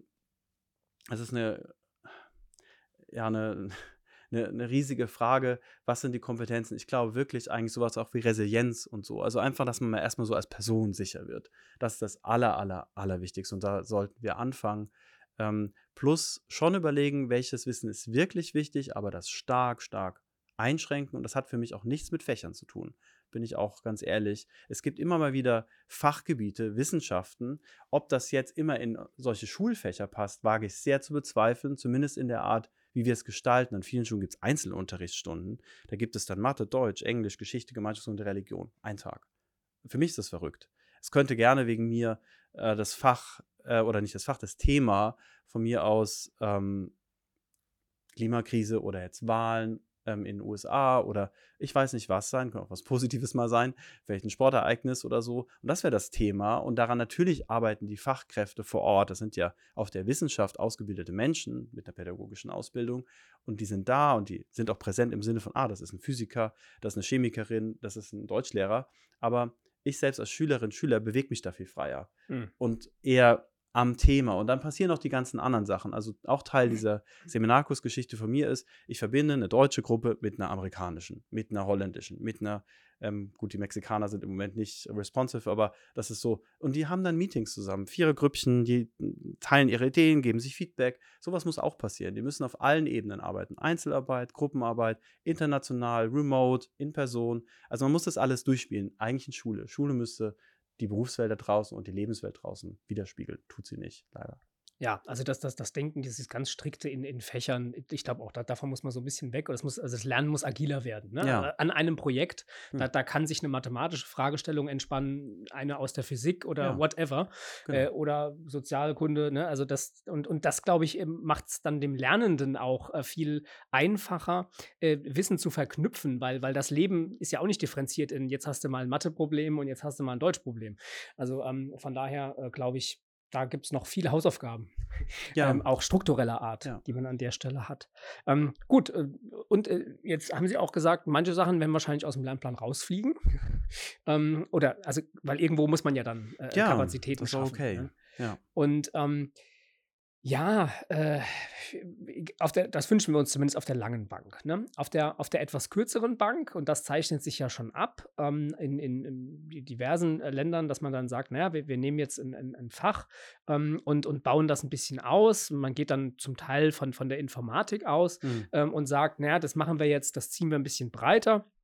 es ist eine ja, eine 'ne 'ne riesige Frage, was sind die Kompetenzen? Ich glaube wirklich eigentlich sowas auch wie Resilienz und so. Also, einfach, dass man mal erst mal so als Person sicher wird. Das ist das aller, aller, Allerwichtigste und da sollten wir anfangen. Ähm, plus schon überlegen, welches Wissen ist wirklich wichtig, aber das stark, stark einschränken und das hat für mich auch nichts mit Fächern zu tun, bin ich auch ganz ehrlich. Es gibt immer mal wieder Fachgebiete, Wissenschaften. Ob das jetzt immer in solche Schulfächer passt, wage ich sehr zu bezweifeln, zumindest in der Art, wie wir es gestalten. An vielen Schulen gibt es Einzelunterrichtsstunden. Da gibt es dann Mathe, Deutsch, Englisch, Geschichte, Gemeinschaftskunde, Religion. Ein Tag. Für mich ist das verrückt. Es könnte gerne wegen mir äh, das Fach, äh, oder nicht das Fach, das Thema von mir aus ähm, Klimakrise oder jetzt Wahlen ähm, in den U S A oder ich weiß nicht was sein, kann auch was Positives mal sein, vielleicht ein Sportereignis oder so. Und das wäre das Thema. Und daran natürlich arbeiten die Fachkräfte vor Ort. Das sind ja auf der Wissenschaft ausgebildete Menschen mit einer pädagogischen Ausbildung. Und die sind da und die sind auch präsent im Sinne von, ah, das ist ein Physiker, das ist eine Chemikerin, das ist ein Deutschlehrer. Aber ich selbst als Schülerin, Schüler bewege mich da viel freier Mhm. und eher am Thema. Und dann passieren auch die ganzen anderen Sachen. Also auch Teil dieser Seminarkursgeschichte von mir ist, ich verbinde eine deutsche Gruppe mit einer amerikanischen, mit einer holländischen, mit einer, ähm, gut, die Mexikaner sind im Moment nicht responsive, aber das ist so. Und die haben dann Meetings zusammen, Vierergrüppchen, die teilen ihre Ideen, geben sich Feedback. Sowas muss auch passieren. Die müssen auf allen Ebenen arbeiten. Einzelarbeit, Gruppenarbeit, international, remote, in Person. Also man muss das alles durchspielen. Eigentlich in Schule. Schule müsste die Berufswelt da draußen und die Lebenswelt draußen widerspiegelt. Tut sie nicht, leider. Ja, also das das das Denken, dieses ganz strikte in in Fächern, ich glaube auch, da davon muss man so ein bisschen weg. Oder es muss also das Lernen muss agiler werden, ne? Ja. Äh, an einem Projekt, da Hm. da kann sich eine mathematische Fragestellung entspannen, eine aus der Physik oder Ja, whatever, genau. äh, oder Sozialkunde, ne? Also das und und das, glaube ich, macht es dann dem Lernenden auch, äh, viel einfacher, äh, Wissen zu verknüpfen, weil weil das Leben ist ja auch nicht differenziert in: „Jetzt hast du mal ein Matheproblem und jetzt hast du mal ein Deutschproblem.“ Also, ähm, von daher, äh, glaube ich, da gibt es noch viele Hausaufgaben, Ja, ähm, auch struktureller Art, ja. die man an der Stelle hat. Ähm, gut, äh, und äh, jetzt haben Sie auch gesagt, manche Sachen werden wahrscheinlich aus dem Lernplan rausfliegen. ähm, oder also, weil irgendwo muss man ja dann äh, Ja, Kapazitäten das ist auch schaffen. okay. Ne? Ja. Und ähm, ja, äh, auf der, das wünschen wir uns zumindest auf der langen Bank. Ne? Auf der, auf der etwas kürzeren Bank, und das zeichnet sich ja schon ab ähm, in, in, in diversen äh, Ländern, dass man dann sagt, naja, wir, wir nehmen jetzt ein, ein, ein Fach ähm, und, und bauen das ein bisschen aus. Man geht dann zum Teil von, von der Informatik aus Mhm. ähm, und sagt, naja, das machen wir jetzt, das ziehen wir ein bisschen breiter.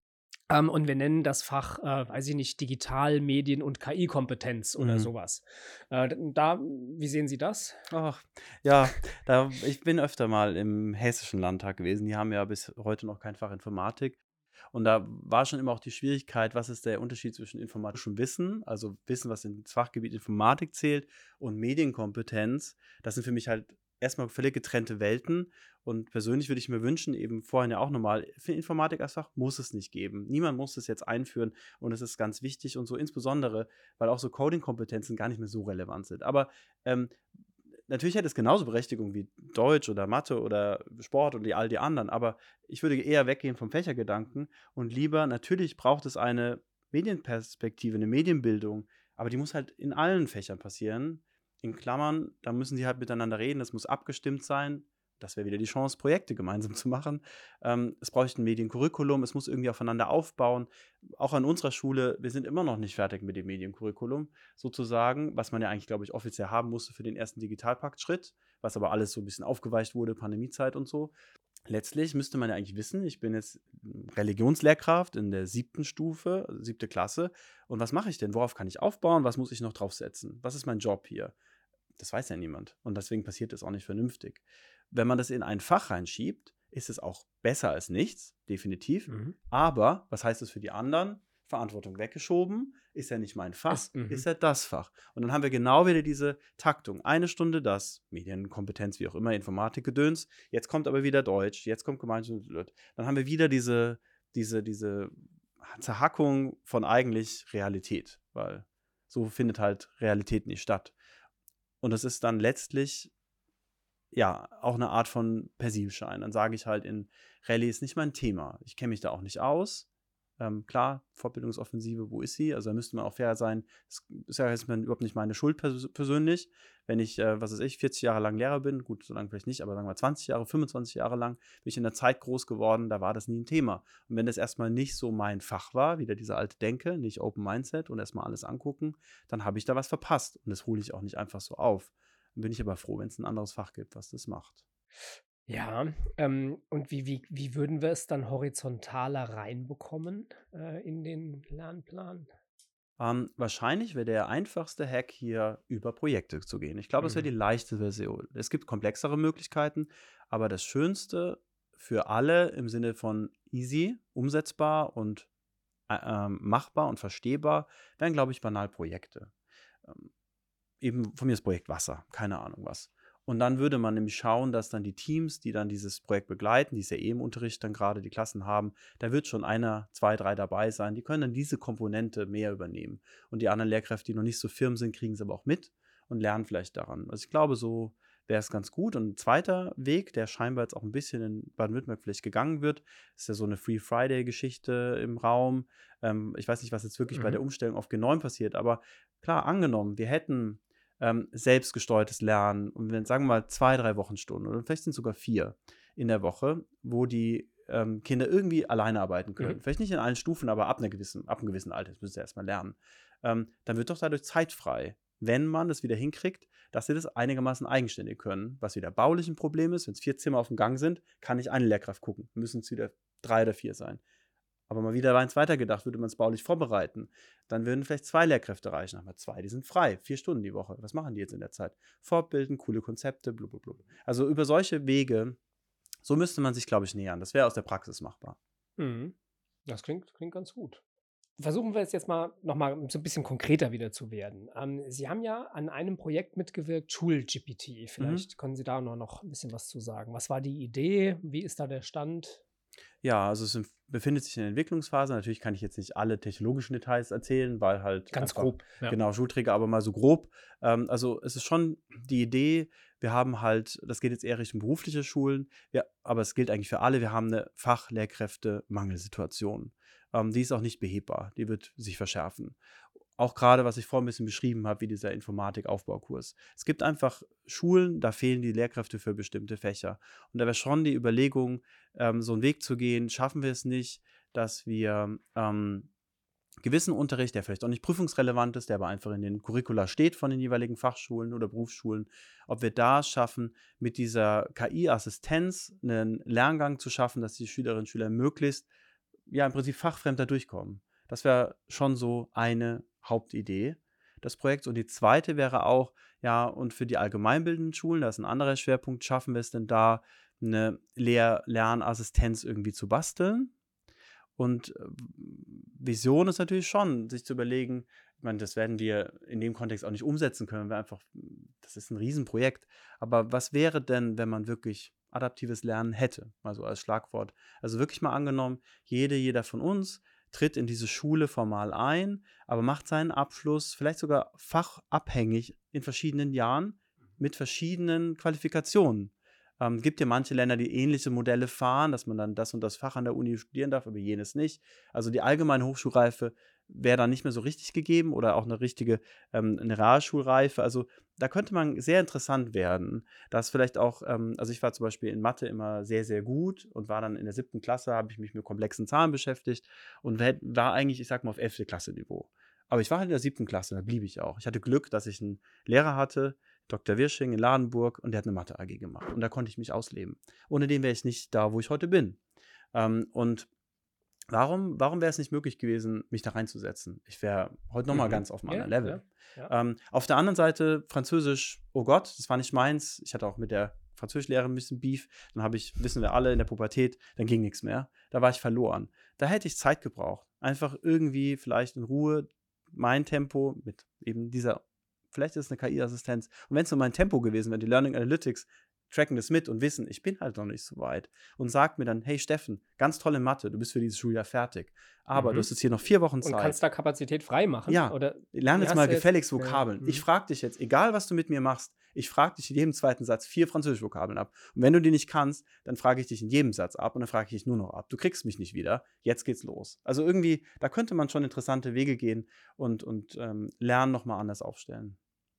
Ähm, und wir nennen das Fach, äh, weiß ich nicht, Digital-, Medien- und K I-Kompetenz oder Mhm. sowas. Äh, d da wie sehen Sie das? Ach, ja, da ich bin öfter mal im Hessischen Landtag gewesen. Die haben ja bis heute noch kein Fach Informatik. Und da war schon immer auch die Schwierigkeit, was ist der Unterschied zwischen informatischem Wissen, also Wissen, was ins Fachgebiet Informatik zählt, und Medienkompetenz. Das sind für mich halt erstmal völlig getrennte Welten. Und persönlich würde ich mir wünschen, eben vorhin ja auch nochmal, für Informatik als Fach muss es nicht geben. Niemand muss es jetzt einführen und es ist ganz wichtig und so insbesondere, weil auch so Coding-Kompetenzen gar nicht mehr so relevant sind. Aber ähm, natürlich hätte es genauso Berechtigung wie Deutsch oder Mathe oder Sport und die, all die anderen, aber ich würde eher weggehen vom Fächergedanken und lieber, natürlich braucht es eine Medienperspektive, eine Medienbildung, aber die muss halt in allen Fächern passieren. In Klammern, da müssen sie halt miteinander reden, das muss abgestimmt sein. Das wäre wieder die Chance, Projekte gemeinsam zu machen. Ähm, es bräuchte ein Mediencurriculum, es muss irgendwie aufeinander aufbauen. Auch an unserer Schule, wir sind immer noch nicht fertig mit dem Mediencurriculum sozusagen, was man ja eigentlich, glaube ich, offiziell haben musste für den ersten Digitalpakt-Schritt, was aber alles so ein bisschen aufgeweicht wurde, Pandemiezeit und so. Letztlich müsste man ja eigentlich wissen, ich bin jetzt Religionslehrkraft in der siebten Stufe, also siebte Klasse. Und was mache ich denn? Worauf kann ich aufbauen? Was muss ich noch draufsetzen? Was ist mein Job hier? Das weiß ja niemand. Und deswegen passiert das auch nicht vernünftig. Wenn man das in ein Fach reinschiebt, ist es auch besser als nichts, definitiv. Mhm. Aber was heißt das für die anderen? Verantwortung weggeschoben, ist ja nicht mein Fach, Ist mhm. ist ja das Fach. Und dann haben wir genau wieder diese Taktung. Eine Stunde das, Medienkompetenz, wie auch immer, Informatikgedöns. Jetzt kommt aber wieder Deutsch, jetzt kommt Gemeinschaft. Dann haben wir wieder diese, diese, diese Zerhackung von eigentlich Realität, weil so findet halt Realität nicht statt. Und das ist dann letztlich ja auch eine Art von Persivschein. Dann sage ich halt, in Rallye ist nicht mein Thema. Ich kenne mich da auch nicht aus. Ähm, klar, Fortbildungsoffensive, wo ist sie? Also da müsste man auch fair sein. Das ist ja jetzt überhaupt nicht meine Schuld pers- persönlich. Wenn ich, äh, was weiß ich, vierzig Jahre lang Lehrer bin, gut, so lange vielleicht nicht, aber sagen wir zwanzig Jahre, fünfundzwanzig Jahre lang, bin ich in der Zeit groß geworden, da war das nie ein Thema. Und wenn das erstmal nicht so mein Fach war, wieder diese alte Denke, nicht Open Mindset und erstmal alles angucken, dann habe ich da was verpasst. Und das hole ich auch nicht einfach so auf. Dann bin ich aber froh, wenn es ein anderes Fach gibt, was das macht. Ja, ähm, und wie wie wie würden wir es dann horizontaler reinbekommen, äh, in den Lernplan? Ähm, wahrscheinlich wäre der einfachste Hack hier, über Projekte zu gehen. Ich glaube, das wäre die Mhm. leichte Version. Es gibt komplexere Möglichkeiten, aber das Schönste für alle im Sinne von easy, umsetzbar und äh, ähm, machbar und verstehbar wären, glaube ich, banal Projekte. Ähm, eben von mir das Projekt Wasser, keine Ahnung was. Und dann würde man nämlich schauen, dass dann die Teams, die dann dieses Projekt begleiten, die es ja eh im Unterricht dann gerade die Klassen haben, da wird schon einer, zwei, drei dabei sein, die können dann diese Komponente mehr übernehmen. Und die anderen Lehrkräfte, die noch nicht so firm sind, kriegen es aber auch mit und lernen vielleicht daran. Also ich glaube, so wäre es ganz gut. Und ein zweiter Weg, der scheinbar jetzt auch ein bisschen in Baden-Württemberg vielleicht gegangen wird, ist ja so eine Free Friday-Geschichte im Raum. Ähm, ich weiß nicht, was jetzt wirklich bei der Mhm. Umstellung auf G neun passiert, aber klar, angenommen, wir hätten ähm, selbstgesteuertes Lernen und wenn, sagen wir mal, zwei, drei Wochenstunden oder vielleicht sind es sogar vier in der Woche, wo die ähm, Kinder irgendwie alleine arbeiten können. Mhm. Vielleicht nicht in allen Stufen, aber ab, einer gewissen, ab einem gewissen Alter, das müssen sie erstmal lernen. Ähm, dann wird doch dadurch Zeit frei, wenn man das wieder hinkriegt, dass sie das einigermaßen eigenständig können. Was wieder baulich ein Problem ist, wenn es vier Zimmer auf dem Gang sind, kann nicht eine Lehrkraft gucken. Müssen es wieder drei oder vier sein. Aber mal wieder eins weitergedacht, würde man es baulich vorbereiten. Dann würden vielleicht zwei Lehrkräfte reichen. Aber zwei, die sind frei, vier Stunden die Woche. Was machen die jetzt in der Zeit? Fortbilden, coole Konzepte, blablabla. Also über solche Wege, so müsste man sich, glaube ich, nähern. Das wäre aus der Praxis machbar. Mhm. Das klingt klingt ganz gut. Versuchen wir es jetzt mal noch mal so ein bisschen konkreter wieder zu werden. Ähm, Sie haben ja an einem Projekt mitgewirkt, Schul-G P T. Mhm. Vielleicht können Sie da noch noch 'n bisschen was zu sagen. Was war die Idee? Wie ist da der Stand? Ja, also es inf- befindet sich in der Entwicklungsphase. Natürlich kann ich jetzt nicht alle technologischen Details erzählen, weil halt Ganz einfach, grob, ja. genau, Schulträger, aber mal so grob. Ähm, also es ist schon die Idee, wir haben halt, das geht jetzt eher Richtung berufliche Schulen, wir, aber es gilt eigentlich für alle, wir haben eine Fachlehrkräfte-Mangelsituation. Ähm, die ist auch nicht behebbar, die wird sich verschärfen. Auch gerade, was ich vorhin ein bisschen beschrieben habe, wie dieser Informatik-Aufbaukurs. Es gibt einfach Schulen, da fehlen die Lehrkräfte für bestimmte Fächer. Und da wäre schon die Überlegung, ähm, so einen Weg zu gehen, schaffen wir es nicht, dass wir ähm, gewissen Unterricht, der vielleicht auch nicht prüfungsrelevant ist, der aber einfach in den Curricula steht von den jeweiligen Fachschulen oder Berufsschulen, ob wir da es schaffen, mit dieser K I-Assistenz einen Lerngang zu schaffen, dass die Schülerinnen und Schüler möglichst ja im Prinzip fachfremd da durchkommen. Das wäre schon so eine Hauptidee des Projekts. Und die zweite wäre auch, ja, und für die allgemeinbildenden Schulen, da ist ein anderer Schwerpunkt, schaffen wir es denn da, eine Lehr-Lernassistenz irgendwie zu basteln? Und äh, Vision ist natürlich schon, sich zu überlegen, ich meine, das werden wir in dem Kontext auch nicht umsetzen können, wir einfach, das ist ein Riesenprojekt. Aber was wäre denn, wenn man wirklich adaptives Lernen hätte, mal so als Schlagwort? Also wirklich mal angenommen, jede, jeder von uns tritt in diese Schule formal ein, aber macht seinen Abschluss vielleicht sogar fachabhängig in verschiedenen Jahren mit verschiedenen Qualifikationen. Ähm, gibt ja manche Länder, die ähnliche Modelle fahren, dass man dann das und das Fach an der Uni studieren darf, aber jenes nicht. Also die allgemeine Hochschulreife wäre dann nicht mehr so richtig gegeben oder auch eine richtige ähm, eine Realschulreife. Also da könnte man sehr interessant werden, dass vielleicht auch, ähm, also ich war zum Beispiel in Mathe immer sehr, sehr gut und war dann in der siebten Klasse, habe ich mich mit komplexen Zahlen beschäftigt und war eigentlich, ich sag mal, auf elfte Klasse Niveau. Aber ich war halt in der siebten Klasse, da blieb ich auch. Ich hatte Glück, dass ich einen Lehrer hatte, Doktor Wirsching in Ladenburg, und der hat eine Mathe-A G gemacht. Und da konnte ich mich ausleben. Ohne den wäre ich nicht da, wo ich heute bin. Ähm, und warum, warum wäre es nicht möglich gewesen, mich da reinzusetzen? Ich wäre heute nochmal Mhm. ganz auf einem Ja, anderen Level. ja, ja. Ähm, auf der anderen Seite Französisch, oh Gott, das war nicht meins. Ich hatte auch mit der Französischlehrerin ein bisschen Beef. Dann habe ich, wissen wir alle, in der Pubertät, dann ging nichts mehr. Da war ich verloren. Da hätte ich Zeit gebraucht. Einfach irgendwie vielleicht in Ruhe mein Tempo mit eben dieser, vielleicht ist es eine K I-Assistenz. Und wenn es nur mein Tempo gewesen wäre, die Learning Analytics tracken das mit und wissen, ich bin halt noch nicht so weit. Und sagt mir dann, hey Steffen, ganz tolle Mathe, du bist für dieses Schuljahr fertig. Aber Mhm. du hast jetzt hier noch vier Wochen Und Zeit. kannst da Kapazität frei machen? Ja, Oder lern wie jetzt hast mal du gefälligst ja, Vokabeln. mhm. Ich frage dich jetzt, egal was du mit mir machst, ich frage dich in jedem zweiten Satz vier französische Vokabeln ab. Und wenn du die nicht kannst, dann frage ich dich in jedem Satz ab und dann frage ich dich nur noch ab. Du kriegst mich nicht wieder, jetzt geht's los. Also irgendwie, da könnte man schon interessante Wege gehen und, und ähm, Lernen nochmal anders aufstellen.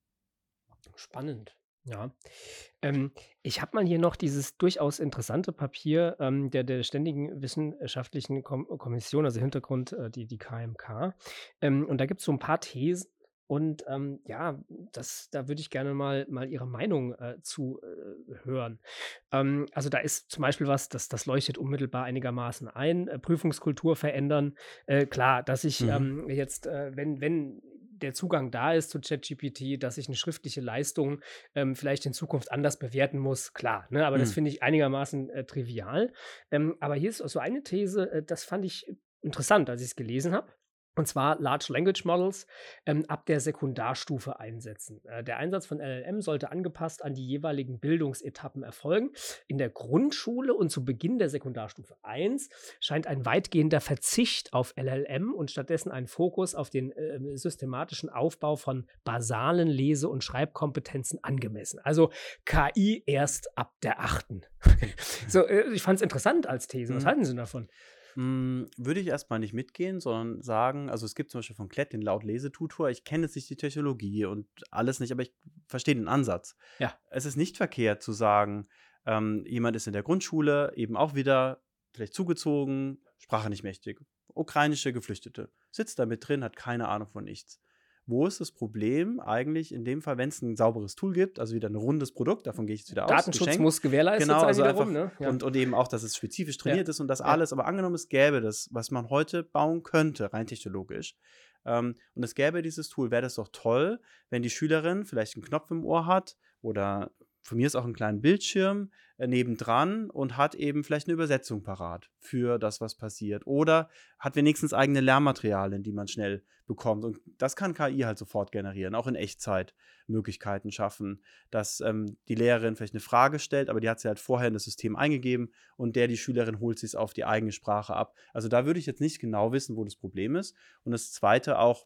Spannend, ja. Ähm, ich habe mal hier noch dieses durchaus interessante Papier ähm, der, der Ständigen Wissenschaftlichen Kom Kommission, also Hintergrund äh, die, die K M K. Ähm, und da gibt es so ein paar Thesen. Und ähm, ja, das, da würde ich gerne mal, mal Ihre Meinung äh, zu äh, hören. Ähm, also da ist zum Beispiel was, das, das leuchtet unmittelbar einigermaßen ein, äh, Prüfungskultur verändern. Äh, klar, dass ich Mhm. ähm, jetzt, äh, wenn, wenn der Zugang da ist zu ChatGPT, dass ich eine schriftliche Leistung ähm, vielleicht in Zukunft anders bewerten muss, klar, ne? Aber das Mhm. finde ich einigermaßen äh, trivial. Ähm, aber hier ist auch so eine These, äh, das fand ich interessant, als ich es gelesen habe. Und zwar Large Language Models ähm, ab der Sekundarstufe einsetzen. Äh, der Einsatz von L L M sollte angepasst an die jeweiligen Bildungsetappen erfolgen. In der Grundschule und zu Beginn der Sekundarstufe eins scheint ein weitgehender Verzicht auf L L M und stattdessen ein Fokus auf den äh, systematischen Aufbau von basalen Lese- und Schreibkompetenzen angemessen. Also K I erst ab der achten. So, äh, ich fand es interessant als These. Was Mhm. halten Sie davon? Hm, würde ich erstmal nicht mitgehen, sondern sagen, also es gibt zum Beispiel von Klett den Lautlesetutor. Ich kenne jetzt nicht die Technologie und alles nicht, aber ich verstehe den Ansatz. Ja. Es ist nicht verkehrt zu sagen, ähm, jemand ist in der Grundschule eben auch wieder vielleicht zugezogen, Sprache nicht mächtig, ukrainische Geflüchtete, sitzt da mit drin, hat keine Ahnung von nichts. Wo ist das Problem eigentlich in dem Fall, wenn es ein sauberes Tool gibt, also wieder ein rundes Produkt, davon gehe ich jetzt wieder aus, Datenschutz geschenkt. muss gewährleistet Genau, sein also wiederum, einfach, ne? Ja. und, und eben auch, dass es spezifisch Ja. trainiert ist und das Ja. alles. Aber angenommen, es gäbe das, was man heute bauen könnte, rein technologisch, ähm, und es gäbe dieses Tool, wäre das doch toll, wenn die Schülerin vielleicht einen Knopf im Ohr hat oder von mir ist auch einen kleinen Bildschirm äh, nebendran und hat eben vielleicht eine Übersetzung parat für das, was passiert. Oder hat wenigstens eigene Lernmaterialien, die man schnell bekommt. Und das kann K I halt sofort generieren, auch in Echtzeit Möglichkeiten schaffen, dass ähm, die Lehrerin vielleicht eine Frage stellt, aber die hat sie halt vorher in das System eingegeben und der, die Schülerin, holt sie es auf die eigene Sprache ab. Also da würde ich jetzt nicht genau wissen, wo das Problem ist. Und das Zweite auch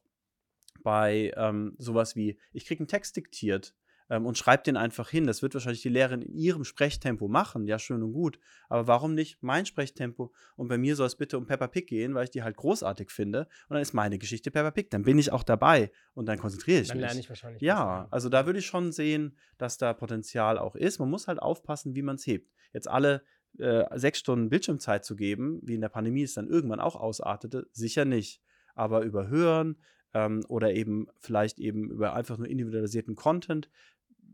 bei ähm, sowas wie, ich kriege einen Text diktiert ähm, und schreibe den einfach hin. Das wird wahrscheinlich die Lehrerin in ihrem Sprechtempo machen, ja, schön und gut. Aber warum nicht mein Sprechtempo? Und bei mir soll es bitte um Peppa Pig gehen, weil ich die halt großartig finde. Und dann ist meine Geschichte Peppa Pig. Dann bin ich auch dabei und dann konzentriere ich Dann mich. lerne ich wahrscheinlich besser, Ja, ja. also da würde ich schon sehen, dass da Potenzial auch ist. Man muss halt aufpassen, wie man es hebt. Jetzt alle äh, sechs Stunden Bildschirmzeit zu geben, wie in der Pandemie es dann irgendwann auch ausartete, sicher nicht. Aber über Hören ähm, oder eben vielleicht eben über einfach nur individualisierten Content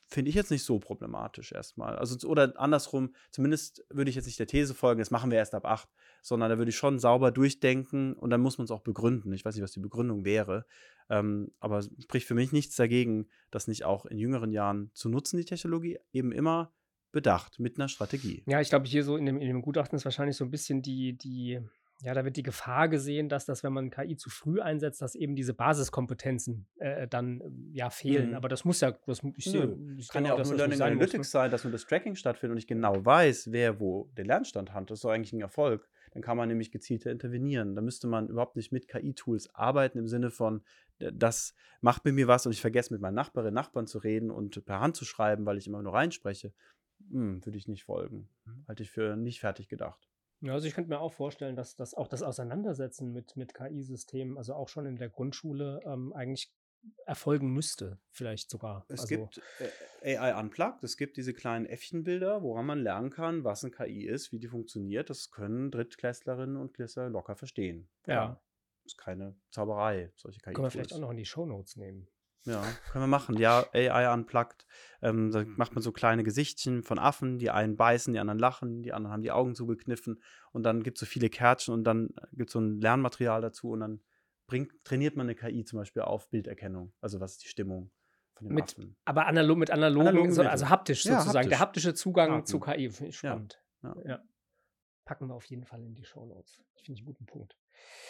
finde ich jetzt nicht so problematisch erstmal. Also, oder andersrum, zumindest würde ich jetzt nicht der These folgen, das machen wir erst ab acht, sondern da würde ich schon sauber durchdenken und dann muss man es auch begründen. Ich weiß nicht, was die Begründung wäre, ähm, aber es spricht für mich nichts dagegen, das nicht auch in jüngeren Jahren zu nutzen, die Technologie, eben immer bedacht, mit einer Strategie. Ja, ich glaube, hier so in dem, in dem Gutachten ist wahrscheinlich so ein bisschen die, die, ja, da wird die Gefahr gesehen, dass das, wenn man K I zu früh einsetzt, dass eben diese Basiskompetenzen äh, dann ähm, ja fehlen. Mhm. Aber das muss ja, das, ich sehe, Nö, ich kann denke ja auch dass nur das nicht Learning sein muss, ne? Analytics sein, dass nur das Tracking stattfindet und ich genau weiß, wer wo den Lernstand hat. Das ist doch eigentlich ein Erfolg. Dann kann man nämlich gezielter intervenieren. Da müsste man überhaupt nicht mit K I-Tools arbeiten im Sinne von, d- das macht mit mir was und ich vergesse mit meinen Nachbarinnen, Nachbarn zu reden und per Hand zu schreiben, weil ich immer nur reinspreche. Hm, würde ich nicht folgen. Halte ich für nicht fertig gedacht. Ja, also ich könnte mir auch vorstellen, dass das auch das Auseinandersetzen mit, mit K I-Systemen, also auch schon in der Grundschule, ähm, eigentlich erfolgen müsste, vielleicht sogar. Es Also, gibt äh, A I Unplugged, es gibt diese kleinen Äffchenbilder, woran man lernen kann, was ein K I ist, wie die funktioniert. Das können Drittklässlerinnen und Klässler locker verstehen. ja, Klar, ist keine Zauberei, solche können wir vielleicht auch K I-Tools. noch in die Shownotes nehmen. Ja, können wir machen. Ja, A I Unplugged. Ähm, da macht man so kleine Gesichtchen von Affen, die einen beißen, die anderen lachen, die anderen haben die Augen zugekniffen und dann gibt es so viele Kärtchen und dann gibt es so ein Lernmaterial dazu und dann bringt, trainiert man eine K I zum Beispiel auf Bilderkennung. Also was ist die Stimmung von dem Mit, Affen? aber analog, mit analogen, Analogen so, also Mitteln. haptisch Ja, sozusagen, der haptisch. haptische Zugang Daten. zu K I, finde ich Ja, spannend. ja. Ja. Packen wir auf jeden Fall in die Shownotes. Ich finde ich einen guten Punkt.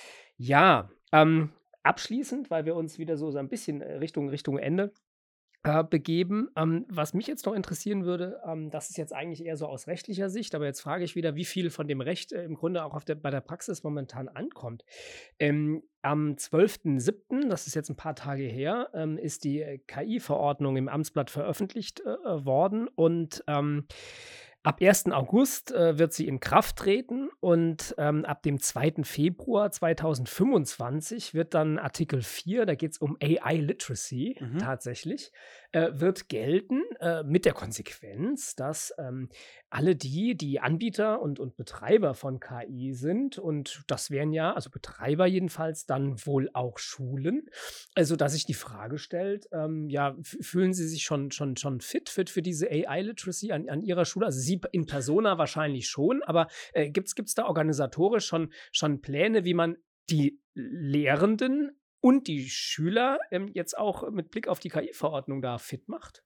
Ja, ähm, abschließend, weil wir uns wieder so, so ein bisschen äh, Richtung, Richtung Ende äh, begeben. Ähm, was mich jetzt noch interessieren würde, ähm, das ist jetzt eigentlich eher so aus rechtlicher Sicht, aber jetzt frage ich wieder, wie viel von dem Recht äh, im Grunde auch auf der, bei der Praxis momentan ankommt. Ähm, am zwölften siebten, das ist jetzt ein paar Tage her, ähm, ist die äh, K I-Verordnung im Amtsblatt veröffentlicht äh, worden und ähm, ab ersten August äh, wird sie in Kraft treten und ähm, ab dem zweiten Februar zweitausendfünfundzwanzig wird dann Artikel vier, da geht es um A I-Literacy Mhm. tatsächlich, äh, wird gelten äh, mit der Konsequenz, dass ähm, alle die, die Anbieter und, und Betreiber von K I sind, und das wären ja, also Betreiber jedenfalls, dann wohl auch Schulen, also dass sich die Frage stellt, ähm, ja, f- fühlen Sie sich schon, schon, schon fit, fit für diese A I-Literacy an, an Ihrer Schule? Also Sie in Persona wahrscheinlich schon, aber äh, gibt es da organisatorisch schon, schon Pläne, wie man die Lehrenden und die Schüler ähm, jetzt auch mit Blick auf die K I-Verordnung da fit macht?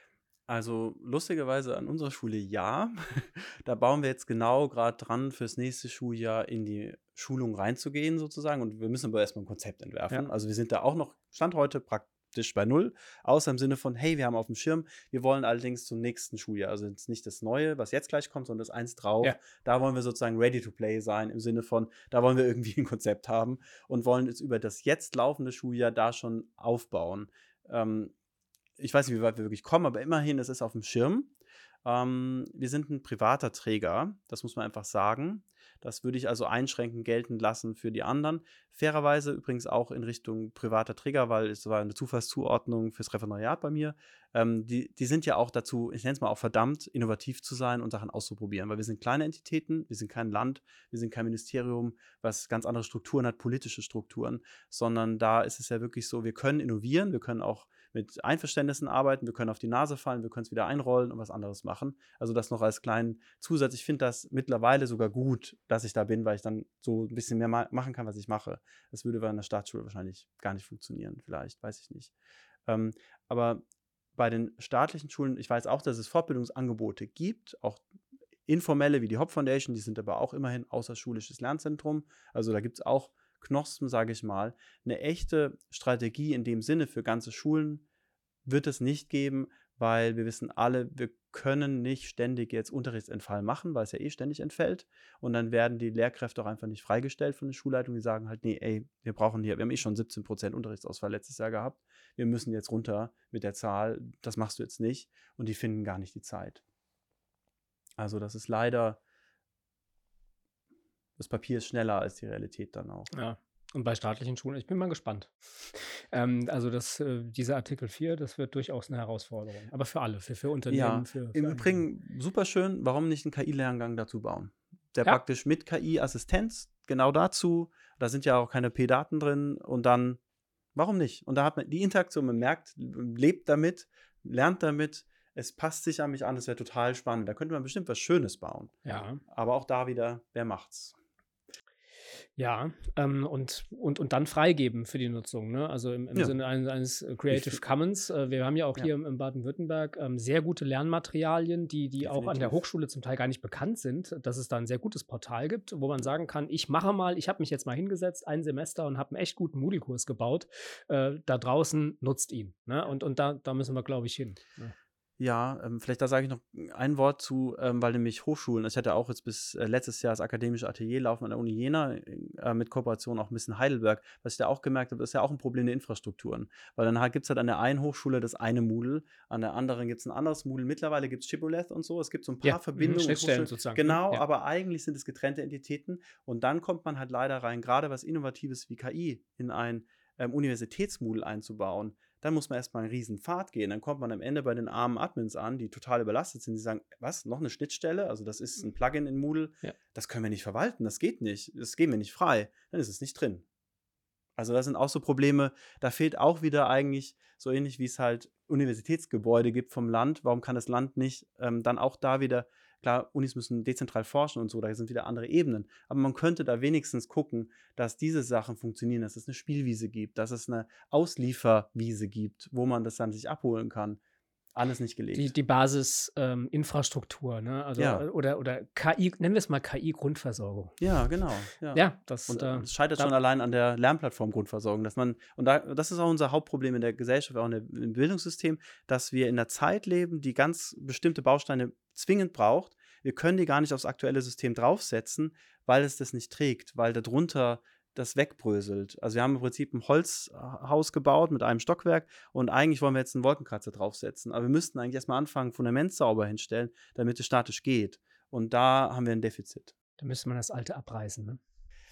Also lustigerweise an unserer Schule ja. Da bauen wir jetzt genau gerade dran, fürs nächste Schuljahr in die Schulung reinzugehen sozusagen. Und wir müssen aber erstmal ein Konzept entwerfen. Ja. Also wir sind da auch noch, Stand heute, praktisch bei Null. Außer im Sinne von, hey, wir haben auf dem Schirm, wir wollen allerdings zum nächsten Schuljahr. Also jetzt nicht das Neue, was jetzt gleich kommt, sondern das eins drauf. Ja. Da wollen wir sozusagen ready to play sein, im Sinne von, da wollen wir irgendwie ein Konzept haben und wollen jetzt über das jetzt laufende Schuljahr da schon aufbauen. Ähm, ich weiß nicht, wie weit wir wirklich kommen, aber immerhin, es ist auf dem Schirm. Ähm, wir sind ein privater Träger, das muss man einfach sagen. Das würde ich also einschränkend gelten lassen für die anderen. Fairerweise übrigens auch in Richtung privater Träger, weil es war eine Zufallszuordnung fürs Referendariat bei mir. Ähm, die, die sind ja auch dazu, ich nenne es mal auch verdammt, innovativ zu sein und Sachen auszuprobieren, weil wir sind kleine Entitäten, wir sind kein Land, wir sind kein Ministerium, was ganz andere Strukturen hat, politische Strukturen, sondern da ist es ja wirklich so, wir können innovieren, wir können auch mit Einverständnissen arbeiten, wir können auf die Nase fallen, wir können es wieder einrollen und was anderes machen. Also das noch als kleinen Zusatz. Ich finde das mittlerweile sogar gut, dass ich da bin, weil ich dann so ein bisschen mehr ma- machen kann, was ich mache. Das würde bei einer Staatsschule wahrscheinlich gar nicht funktionieren, vielleicht, weiß ich nicht. Ähm, aber bei den staatlichen Schulen, ich weiß auch, dass es Fortbildungsangebote gibt, auch informelle wie die Hop Foundation, die sind aber auch immerhin außerschulisches Lernzentrum. Also da gibt es auch Knospen, sage ich mal. Eine echte Strategie in dem Sinne für ganze Schulen wird es nicht geben, weil wir wissen alle, wir können nicht ständig jetzt Unterrichtsentfall machen, weil es ja eh ständig entfällt. Und dann werden die Lehrkräfte auch einfach nicht freigestellt von der Schulleitung. Die sagen halt, nee, ey, wir brauchen hier, wir haben eh schon siebzehn Prozent Unterrichtsausfall letztes Jahr gehabt. Wir müssen jetzt runter mit der Zahl. Das machst du jetzt nicht. Und die finden gar nicht die Zeit. Also das ist leider, das Papier ist schneller als die Realität dann auch. Ja. Und bei staatlichen Schulen, ich bin mal gespannt. Ähm, also das, äh, dieser Artikel vier, das wird durchaus eine Herausforderung. Aber für alle, für, für Unternehmen, Ja, für, für im alle. Übrigen super schön, warum nicht einen K I-Lerngang dazu bauen? Der Ja. praktisch mit K I-Assistenz genau dazu, da sind ja auch keine P-Daten drin und dann, warum nicht? Und da hat man die Interaktion, man merkt, lebt damit, lernt damit, es passt sich an mich an, es wäre total spannend. Da könnte man bestimmt was Schönes bauen. Ja. Aber auch da wieder, wer macht's? Ja, ähm, und, und, und dann freigeben für die Nutzung, ne? Also im, im Ja. Sinne eines, eines äh, Creative Ich- Commons. Äh, wir haben ja auch Ja. hier im, im Baden-Württemberg ähm, sehr gute Lernmaterialien, die, die auch an der Definitiv. Hochschule zum Teil gar nicht bekannt sind, dass es da ein sehr gutes Portal gibt, wo man sagen kann, ich mache mal, ich habe mich jetzt mal hingesetzt, ein Semester und habe einen echt guten Moodle-Kurs gebaut. Äh, da draußen nutzt ihn. Ne? Und, und da, da müssen wir, glaube ich, hin. Ja. Ja, ähm, vielleicht da sage ich noch ein Wort zu, ähm, weil nämlich Hochschulen, ich hatte auch jetzt bis äh, letztes Jahr das akademische Atelier laufen an der Uni Jena, äh, mit Kooperation auch ein bisschen Heidelberg. Was ich da auch gemerkt habe, ist ja auch ein Problem der Infrastrukturen. Weil dann halt gibt es halt an der einen Hochschule das eine Moodle, an der anderen gibt es ein anderes Moodle. Mittlerweile gibt es Shibboleth und so, es gibt so ein paar Ja, mhm, Verbindungen. Schnittstellen Hochschulen- sozusagen. Genau, Ja. aber eigentlich sind es getrennte Entitäten und dann kommt man halt leider rein, gerade was Innovatives wie K I in ein ähm, Universitätsmoodle einzubauen. Dann muss man erstmal einen riesen Pfad gehen. Dann kommt man am Ende bei den armen Admins an, die total überlastet sind. Die sagen, was, noch eine Schnittstelle? Also das ist ein Plugin in Moodle. Ja. Das können wir nicht verwalten, das geht nicht. Das geben wir nicht frei. Dann ist es nicht drin. Also das sind auch so Probleme, da fehlt auch wieder eigentlich, so ähnlich wie es halt Universitätsgebäude gibt vom Land, warum kann das Land nicht ähm, dann auch da wieder, klar, Unis müssen dezentral forschen und so, da sind wieder andere Ebenen, aber man könnte da wenigstens gucken, dass diese Sachen funktionieren, dass es eine Spielwiese gibt, dass es eine Auslieferwiese gibt, wo man das dann sich abholen kann. Alles nicht gelegt. Die, die Basis-Infrastruktur, ne? Also, Ja. äh, oder, oder K I, nennen wir es mal K I-Grundversorgung. Ja, genau. Ja. Ja, das Und äh, äh, es scheitert da- schon allein an der Lernplattform-Grundversorgung, dass man, und da, das ist auch unser Hauptproblem in der Gesellschaft, auch in der, im Bildungssystem, dass wir in einer Zeit leben, die ganz bestimmte Bausteine zwingend braucht. Wir können die gar nicht aufs aktuelle System draufsetzen, weil es das nicht trägt, weil darunter das wegbröselt. Also wir haben im Prinzip ein Holzhaus gebaut mit einem Stockwerk und eigentlich wollen wir jetzt einen Wolkenkratzer draufsetzen. Aber wir müssten eigentlich erstmal anfangen, Fundament sauber hinstellen, damit es statisch geht. Und da haben wir ein Defizit. da müsste man das alte abreißen, ne?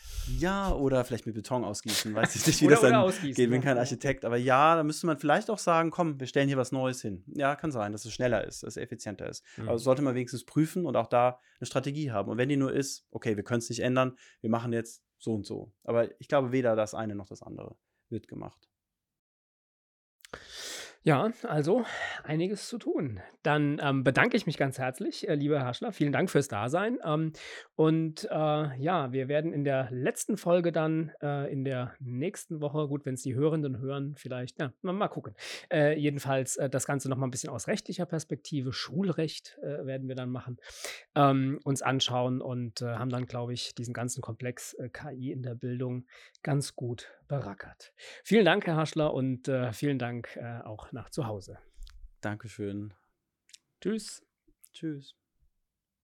Ja, oder vielleicht mit Beton ausgießen. Weiß ich nicht, wie Oder- das dann oder ausgießen, geht, bin ja. kein Architekt. Aber ja, da müsste man vielleicht auch sagen, komm, wir stellen hier was Neues hin. Ja, kann sein, dass es schneller ist, dass es effizienter ist. Mhm. Aber das sollte man wenigstens prüfen und auch da eine Strategie haben. Und wenn die nur ist, okay, wir können es nicht ändern, wir machen jetzt so und so. Aber ich glaube, weder das eine noch das andere wird gemacht. Ja, also einiges zu tun. Dann ähm, bedanke ich mich ganz herzlich, äh, lieber Herr Haschler. Vielen Dank fürs Dasein. Ähm, und äh, ja, wir werden in der letzten Folge dann äh, in der nächsten Woche, gut, wenn es die Hörenden hören, vielleicht, ja, mal, mal gucken. Äh, jedenfalls äh, das Ganze nochmal ein bisschen aus rechtlicher Perspektive, Schulrecht äh, werden wir dann machen, ähm, uns anschauen und äh, haben dann, glaube ich, diesen ganzen Komplex äh, K I in der Bildung ganz gut berackert. Vielen Dank, Herr Haschler, und äh, vielen Dank äh, auch nach zu Hause. Dankeschön. Tschüss. Tschüss.